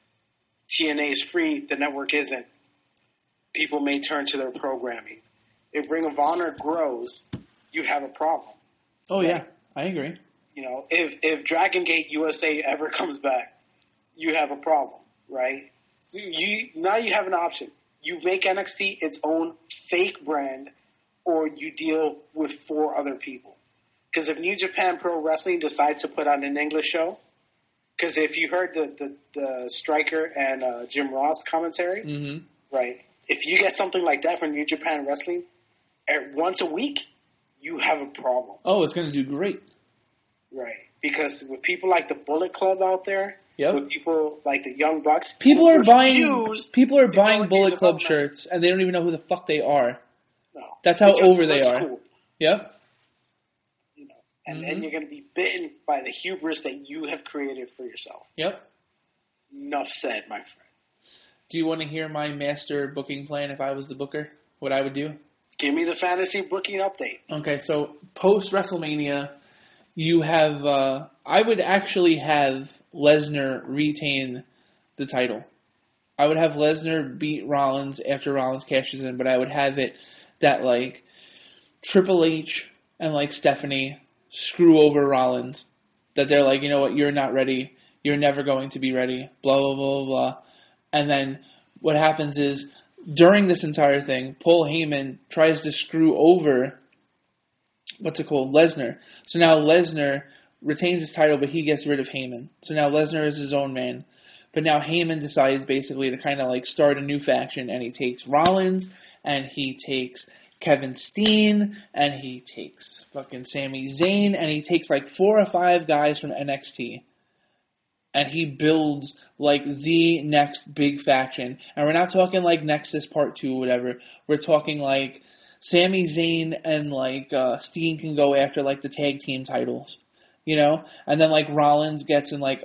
TNA is free, the network isn't. People may turn to their programming. If Ring of Honor grows, you have a problem. Oh, yeah, I agree. You know, if Dragon Gate USA ever comes back, you have a problem, right? So now you have an option. You make NXT its own fake brand, or you deal with 4 other people. Because if New Japan Pro Wrestling decides to put on an English show, because if you heard the Striker and Jim Ross commentary, right, if you get something like that from New Japan Wrestling once a week, you have a problem. Oh, it's going to do great. Right. Because with people like the Bullet Club out there, with people like the Young Bucks, people are buying Bullet Club shirts, and they don't even know who the fuck they are. No. That's how over they are. Cool. Yep. You know, and then you're going to be bitten by the hubris that you have created for yourself. Yep. Enough said, my friend. Do you want to hear my master booking plan if I was the booker? What I would do? Give me the fantasy booking update. Okay, so post WrestleMania, you have I would actually have Lesnar retain the title. I would have Lesnar beat Rollins after Rollins cashes in, but I would have it that like Triple H and like Stephanie screw over Rollins. That they're like, you know what, you're not ready. You're never going to be ready. Blah, blah, blah, blah. And then what happens is, during this entire thing, Paul Heyman tries to screw over, Lesnar. So now Lesnar retains his title, but he gets rid of Heyman. So now Lesnar is his own man. But now Heyman decides basically to kind of like start a new faction, and he takes Rollins, and he takes Kevin Steen, and he takes fucking Sami Zayn, and he takes like 4 or 5 guys from NXT. And he builds, like, the next big faction. And we're not talking, like, Nexus Part 2 or whatever. We're talking, like, Sami Zayn and, like, Steen can go after, like, the tag team titles. You know? And then, like, Rollins gets in, like,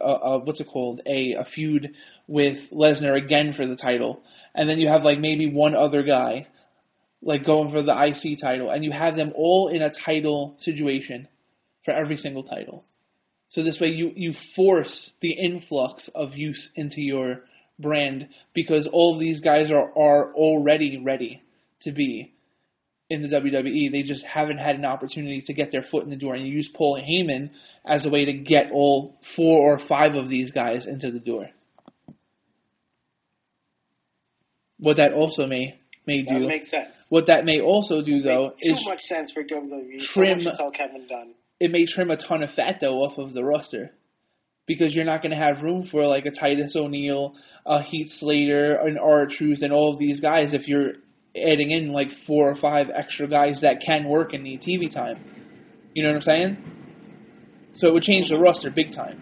a feud with Lesnar again for the title. And then you have, like, maybe one other guy. like going for the IC title, and you have them all in a title situation for every single title. So this way you force the influx of youth into your brand because all of these guys are already ready to be in the WWE. They just haven't had an opportunity to get their foot in the door, and you use Paul Heyman as a way to get all 4 or 5 of these guys into the door. What that also may do. That makes sense. What that may also do, though, is too much sense for WWE. Trim. So much until Kevin Dunn. It may trim a ton of fat, though, off of the roster. Because you're not going to have room for like a Titus O'Neil, a Heath Slater, an R-Truth, and all of these guys if you're adding in like 4 or 5 extra guys that can work and need TV time. You know what I'm saying? So it would change the roster big time.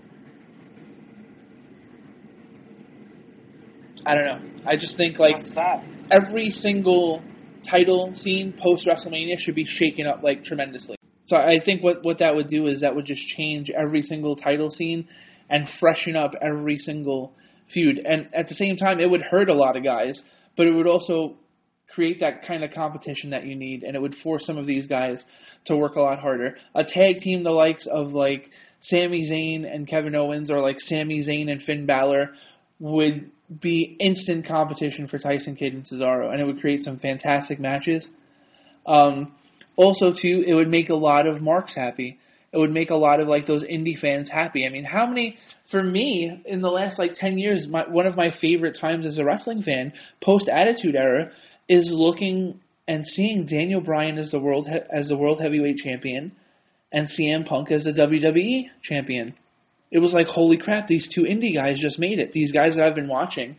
I don't know. I just think like every single title scene post-WrestleMania should be shaken up like tremendously. So I think what that would do is that would just change every single title scene and freshen up every single feud. And at the same time, it would hurt a lot of guys, but it would also create that kind of competition that you need, and it would force some of these guys to work a lot harder. A tag team the likes of like Sami Zayn and Kevin Owens, or like Sami Zayn and Finn Balor, would be instant competition for Tyson Kidd and Cesaro, and it would create some fantastic matches. Also, too, it would make a lot of marks happy. It would make a lot of like those indie fans happy. I mean, how many, for me, in the last like 10 years, one of my favorite times as a wrestling fan, post-Attitude Era, is looking and seeing Daniel Bryan as the world heavyweight champion and CM Punk as the WWE champion. It was like, holy crap, these 2 indie guys just made it. These guys that I've been watching,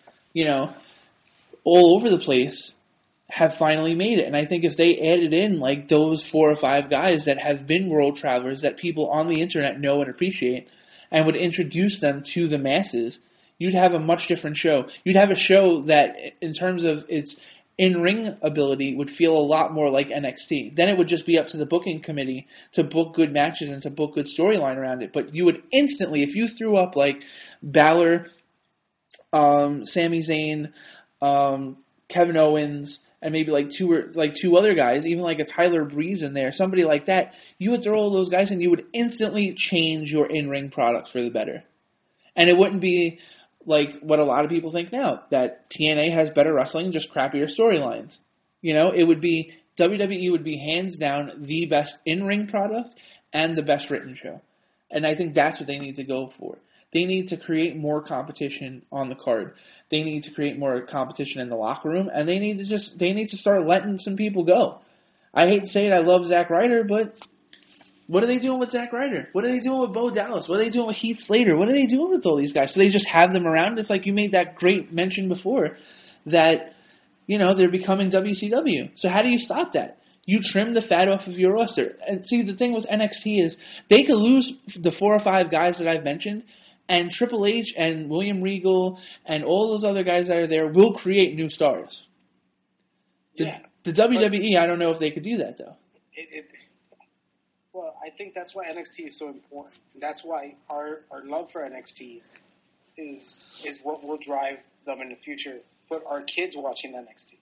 all over the place, have finally made it. And I think if they added in like those 4 or 5 guys that have been world travelers that people on the internet know and appreciate, and would introduce them to the masses, you'd have a much different show. You'd have a show that, in terms of its in-ring ability, would feel a lot more like NXT. Then it would just be up to the booking committee to book good matches and to book good storyline around it. But you would instantly, if you threw up like Balor, Sami Zayn, Kevin Owens, and maybe like two other guys, even like a Tyler Breeze in there, somebody like that, you would throw all those guys and you would instantly change your in-ring product for the better. And it wouldn't be like what a lot of people think now, that TNA has better wrestling, just crappier storylines. It would be, WWE would be hands down the best in-ring product and the best written show. And I think that's what they need to go for. They need to create more competition on the card. They need to create more competition in the locker room, and they need to start letting some people go. I hate to say it, I love Zack Ryder, but what are they doing with Zack Ryder? What are they doing with Bo Dallas? What are they doing with Heath Slater? What are they doing with all these guys? So they just have them around. It's like you made that great mention before that, they're becoming WCW. So how do you stop that? You trim the fat off of your roster. And see, the thing with NXT is they could lose the 4 or 5 guys that I've mentioned, and Triple H and William Regal and all those other guys that are there will create new stars. The WWE, I don't know if they could do that, though. Well, I think that's why NXT is so important. That's why our love for NXT is what will drive them in the future. Put our kids watching NXT.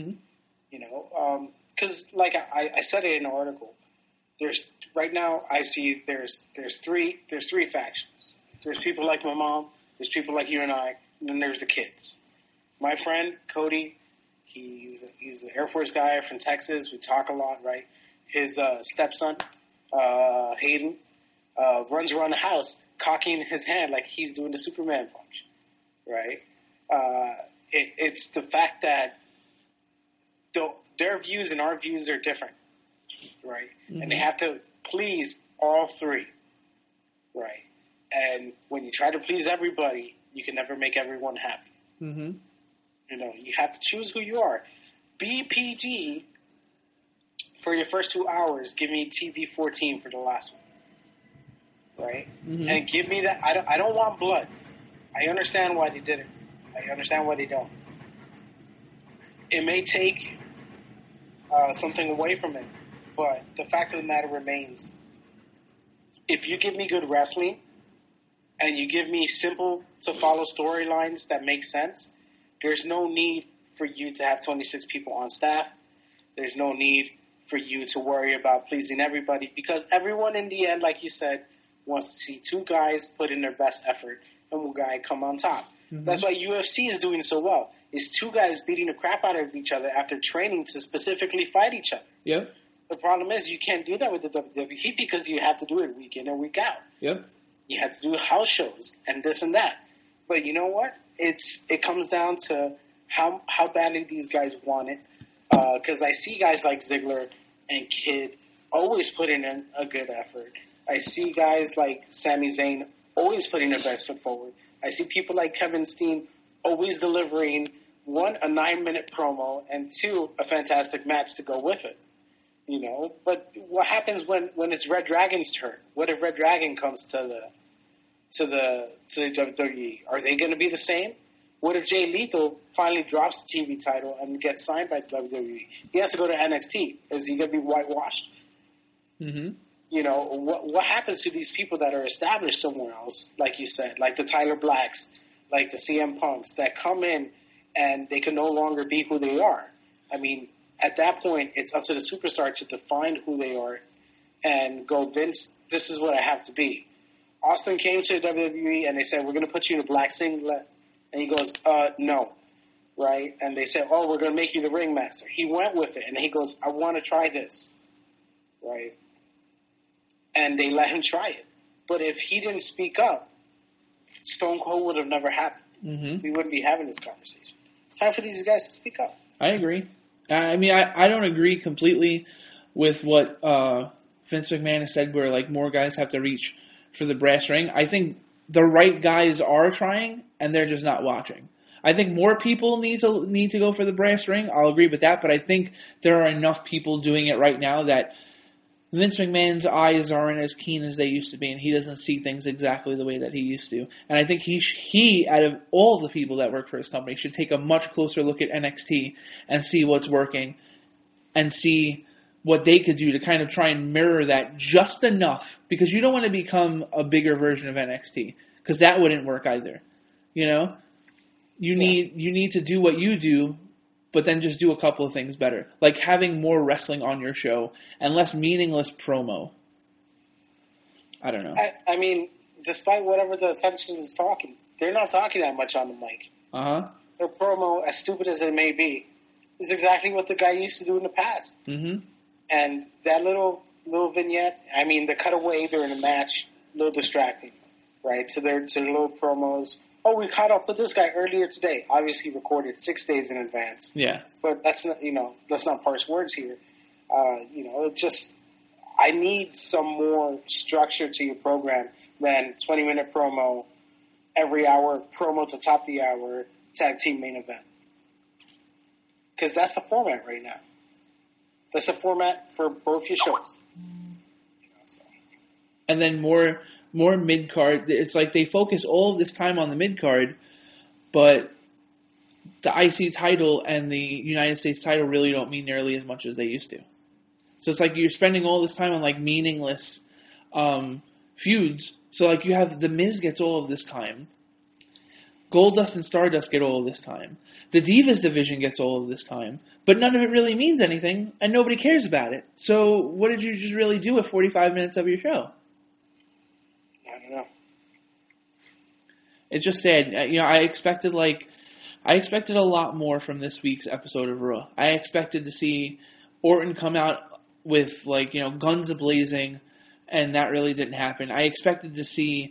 Mm-hmm. Because like I said it in an article, right now I see there's three factions. There's people like my mom, there's people like you and I, and then there's the kids. My friend, Cody, he's an Air Force guy from Texas. We talk a lot, right? His stepson, Hayden, runs around the house cocking his hand like he's doing the Superman punch, right? It's the fact that their views and our views are different, right? Mm-hmm. And they have to please all 3, right? And when you try to please everybody, you can never make everyone happy. Mm-hmm. You have to choose who you are. Be PG for your first 2 hours. Give me TV 14 for the last one, right? Mm-hmm. And give me that. I don't want blood. I understand why they did it. I understand why they don't. It may take something away from it, but the fact of the matter remains: if you give me good wrestling, and you give me simple to follow storylines that make sense, there's no need for you to have 26 people on staff. There's no need for you to worry about pleasing everybody because everyone in the end, like you said, wants to see two guys put in their best effort and one guy come on top. Mm-hmm. That's why UFC is doing so well. It's two guys beating the crap out of each other after training to specifically fight each other. Yep. The problem is you can't do that with the WWE because you have to do it week in and week out. Yep. You have to do house shows and this and that. But you know what? It comes down to how badly these guys want it. Because I see guys like Ziggler and Kidd always putting in a good effort. I see guys like Sami Zayn always putting their best foot forward. I see people like Kevin Steen always delivering, one, a 9-minute promo, and two, a fantastic match to go with it. You know, but what happens when it's Red Dragon's turn? What if Red Dragon comes to the WWE? Are they going to be the same? What if Jay Lethal finally drops the TV title and gets signed by WWE? He has to go to NXT. Is he going to be whitewashed? Mm-hmm. You know, what happens to these people that are established somewhere else, like you said, like the Tyler Blacks, like the CM Punks, that come in and they can no longer be who they are? I mean, at that point, it's up to the superstar to define who they are and go, Vince, this is what I have to be. Austin came to WWE and they said, we're going to put you in a black singlet. And he goes, no, right? And they said, oh, we're going to make you the ringmaster. He went with it, and he goes, I want to try this, right? And they let him try it. But if he didn't speak up, Stone Cold would have never happened. Mm-hmm. We wouldn't be having this conversation. It's time for these guys to speak up. I agree. I mean, I don't agree completely with what Vince McMahon has said, where like more guys have to reach for the brass ring. I think the right guys are trying, and they're just not watching. I think more people need to go for the brass ring. I'll agree with that, but I think there are enough people doing it right now that Vince McMahon's eyes aren't as keen as they used to be, and he doesn't see things exactly the way that he used to. And I think he out of all the people that work for his company, should take a much closer look at NXT and see what's working and see what they could do to kind of try and mirror that just enough, because you don't want to become a bigger version of NXT, because that wouldn't work either. You know, you need to do what you do, but then just do a couple of things better, like having more wrestling on your show and less meaningless promo. I don't know. I mean, despite whatever the Ascension is talking, they're not talking that much on the mic. Their promo, as stupid as it may be, is exactly what the guy used to do in the past. Mm-hmm. And that little vignette, I mean, the cutaway during the match, a little distracting, right? To their little promos. Oh, we caught up with this guy earlier today. Obviously recorded 6 days in advance. Yeah. But that's not, let's not parse words here. I need some more structure to your program than 20-minute promo, every hour promo to top the hour, tag team main event. Because that's the format right now. That's the format for both your shows. And then more mid-card. It's like they focus all of this time on the mid-card, but the IC title and the United States title really don't mean nearly as much as they used to. So it's like you're spending all this time on like meaningless feuds. So like you have The Miz gets all of this time. Goldust and Stardust get all of this time. The Divas division gets all of this time. But none of it really means anything, and nobody cares about it. So what did you just really do with 45 minutes of your show? I don't know. It's just sad. I expected a lot more from this week's episode of Raw. I expected to see Orton come out with guns a-blazing, and that really didn't happen. I expected to see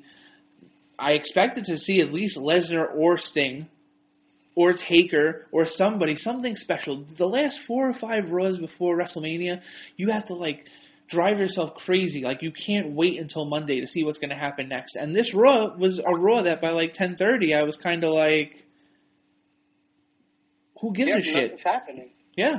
at least Lesnar or Sting or Taker or something special. The last 4 or 5 Raws before WrestleMania, you have to drive yourself crazy. You can't wait until Monday to see what's going to happen next. And this Raw was a Raw that by 10:30 I was kind of like, who gives a shit? Nothing's happening. Yeah.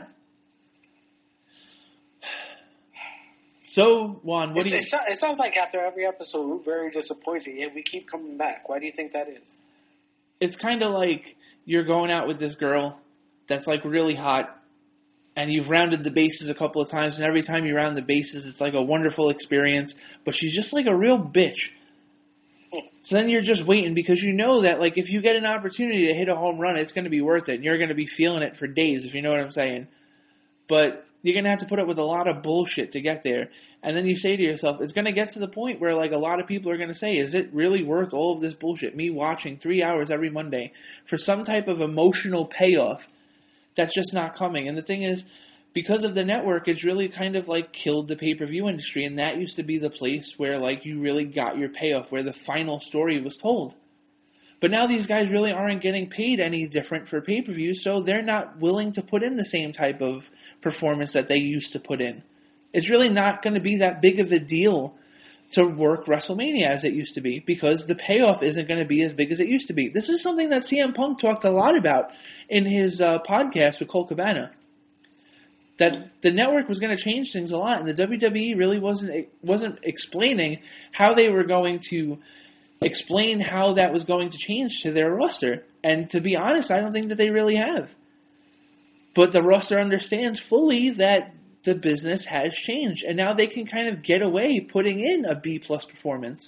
So, Juan, what do you... It sounds like after every episode, we're very disappointed, yet we keep coming back. Why do you think that is? It's kind of like you're going out with this girl that's, really hot, and you've rounded the bases a couple of times, and every time you round the bases, it's a wonderful experience, but she's just a real bitch. So then you're just waiting because you know that, like, if you get an opportunity to hit a home run, it's going to be worth it. And you're going to be feeling it for days, if you know what I'm saying. But you're going to have to put up with a lot of bullshit to get there. And then you say to yourself, it's going to get to the point where, like, a lot of people are going to say, is it really worth all of this bullshit? Me watching 3 hours every Monday for some type of emotional payoff that's just not coming. And the thing is, because of the network, it's really kind of like killed the pay-per-view industry, and that used to be the place where, like, you really got your payoff, where the final story was told. But now these guys really aren't getting paid any different for pay-per-view, so they're not willing to put in the same type of performance that they used to put in. It's really not going to be that big of a deal to work WrestleMania as it used to be, because the payoff isn't going to be as big as it used to be. This is something that CM Punk talked a lot about in his podcast with Colt Cabana. That the network was going to change things a lot, and the WWE really wasn't explaining how they were going to explain how that was going to change to their roster. And to be honest, I don't think that they really have. But the roster understands fully that the business has changed, and now they can kind of get away putting in a B-plus performance.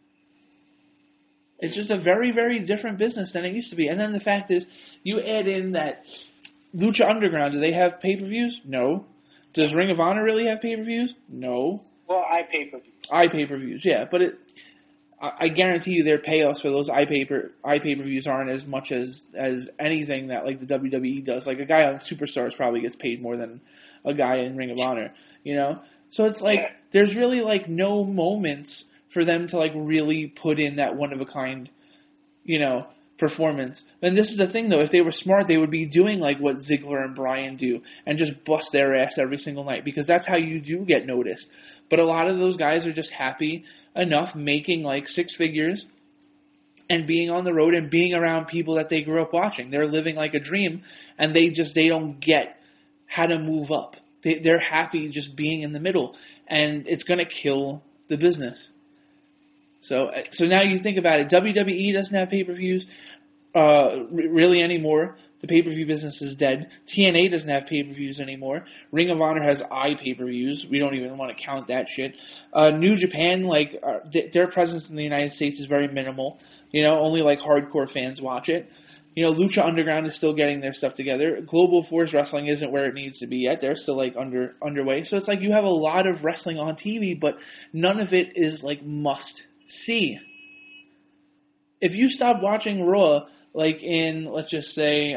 It's just a very, very different business than it used to be. And then the fact is, you add in that Lucha Underground, do they have pay-per-views? No. Does Ring of Honor really have pay-per-views? No. Well, iPay-per-views. iPay-per-views, yeah. But I guarantee you their payoffs for those iPay-per-views aren't as much as anything that, like, the WWE does. Like, a guy on Superstars probably gets paid more than a guy in Ring of Honor, you know? So it's like, there's really, like, no moments for them to, like, really put in that one-of-a-kind, you know, performance. And this is the thing, though. If they were smart, they would be doing like what Ziggler and Bryan do and just bust their ass every single night, because that's how you do get noticed. But a lot of those guys are just happy enough making like six figures and being on the road and being around people that they grew up watching. They're living like a dream, and they don't get how to move up. They're happy just being in the middle, and it's going to kill the business. So now you think about it. WWE doesn't have pay-per-views really anymore. The pay-per-view business is dead. TNA doesn't have pay-per-views anymore. Ring of Honor has pay-per-views. We don't even want to count that shit. New Japan, like their presence in the United States is very minimal. You know, only like hardcore fans watch it. You know, Lucha Underground is still getting their stuff together. Global Force Wrestling isn't where it needs to be yet. They're still like underway. So it's like you have a lot of wrestling on TV, but none of it is like must see. If you stop watching Raw, like in, let's just say,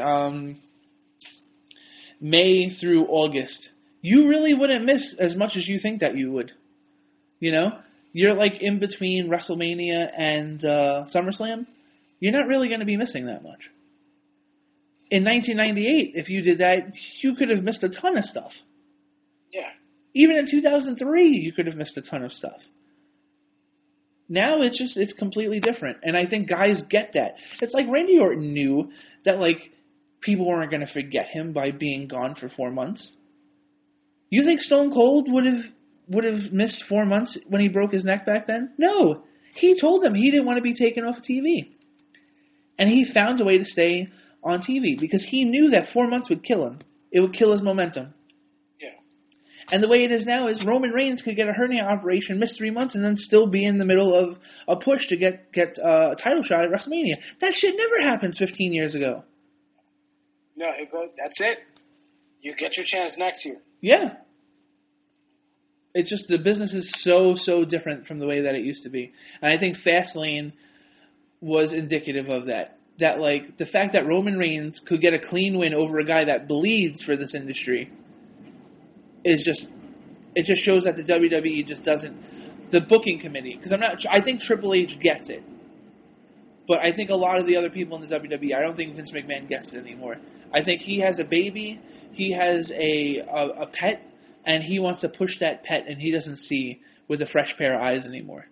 May through August, you really wouldn't miss as much as you think that you would. You know? You're like in between WrestleMania and SummerSlam. You're not really going to be missing that much. In 1998, if you did that, you could have missed a ton of stuff. Yeah. Even in 2003, you could have missed a ton of stuff. Now it's completely different, and I think guys get that. It's like Randy Orton knew that like people weren't going to forget him by being gone for 4 months. You think Stone Cold would have missed 4 months when he broke his neck back then? No, he told them he didn't want to be taken off of TV, and he found a way to stay on TV because he knew that 4 months would kill him. It would kill his momentum. And the way it is now is Roman Reigns could get a hernia operation, miss 3 months, and then still be in the middle of a push to get a title shot at WrestleMania. That shit never happens 15 years ago. No, that's it. You get your chance next year. Yeah. It's just the business is so different from the way that it used to be. And I think Fastlane was indicative of that. That, like, the fact that Roman Reigns could get a clean win over a guy that bleeds for this industry it just shows that the WWE just doesn't, the booking committee, because I think Triple H gets it, but I think a lot of the other people in the WWE, I don't think Vince McMahon gets it anymore. I think he has a baby, he has a pet, and he wants to push that pet, and he doesn't see with a fresh pair of eyes anymore.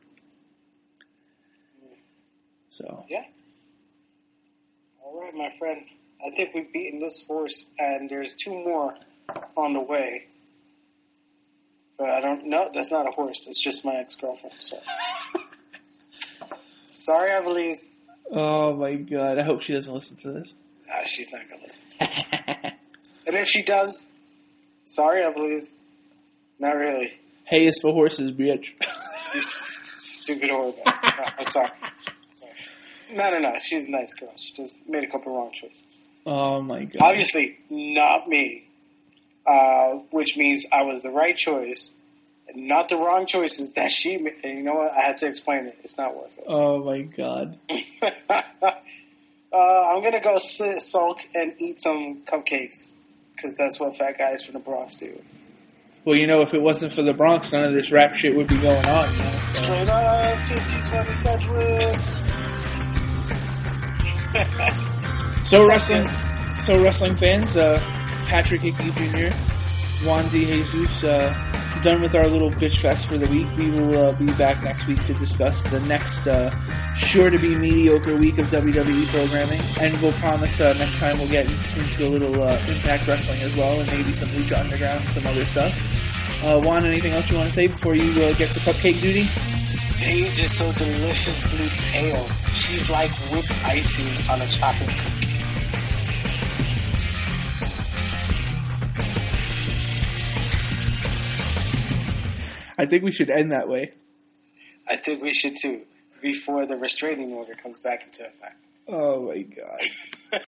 So. Yeah. All right, my friend. I think we've beaten this horse, and there's two more on the way. But I don't know. That's not a horse. It's just my ex-girlfriend. So. Sorry, Evelise. Oh, my God. I hope she doesn't listen to this. She's not going to listen to this. And if she does, sorry, Evelise. Not really. Hey, it's for horses, bitch. You stupid whore. I'm sorry. No. She's a nice girl. She just made a couple wrong choices. Oh, my God. Obviously, not me. Which means I was the right choice, and not the wrong choices that she made. And you know what? I had to explain it. It's not worth it. Oh, my God. I'm going to go sit, sulk, and eat some cupcakes, because that's what fat guys from the Bronx do. Well, you know, if it wasn't for the Bronx, none of this rap shit would be going on, you know? So. Straight up, 1520 Sedgwick. So wrestling fans, Patrick Hickey Jr., Juan D. Jesus, done with our little bitch fest for the week. We will be back next week to discuss the next sure-to-be mediocre week of WWE programming, and we'll promise next time we'll get into a little Impact Wrestling as well, and maybe some Lucha Underground and some other stuff. Juan, anything else you want to say before you get to cupcake duty? Paige is so deliciously pale. She's like whipped icing on a chocolate cookie. I think we should end that way. I think we should too, before the restraining order comes back into effect. Oh my God.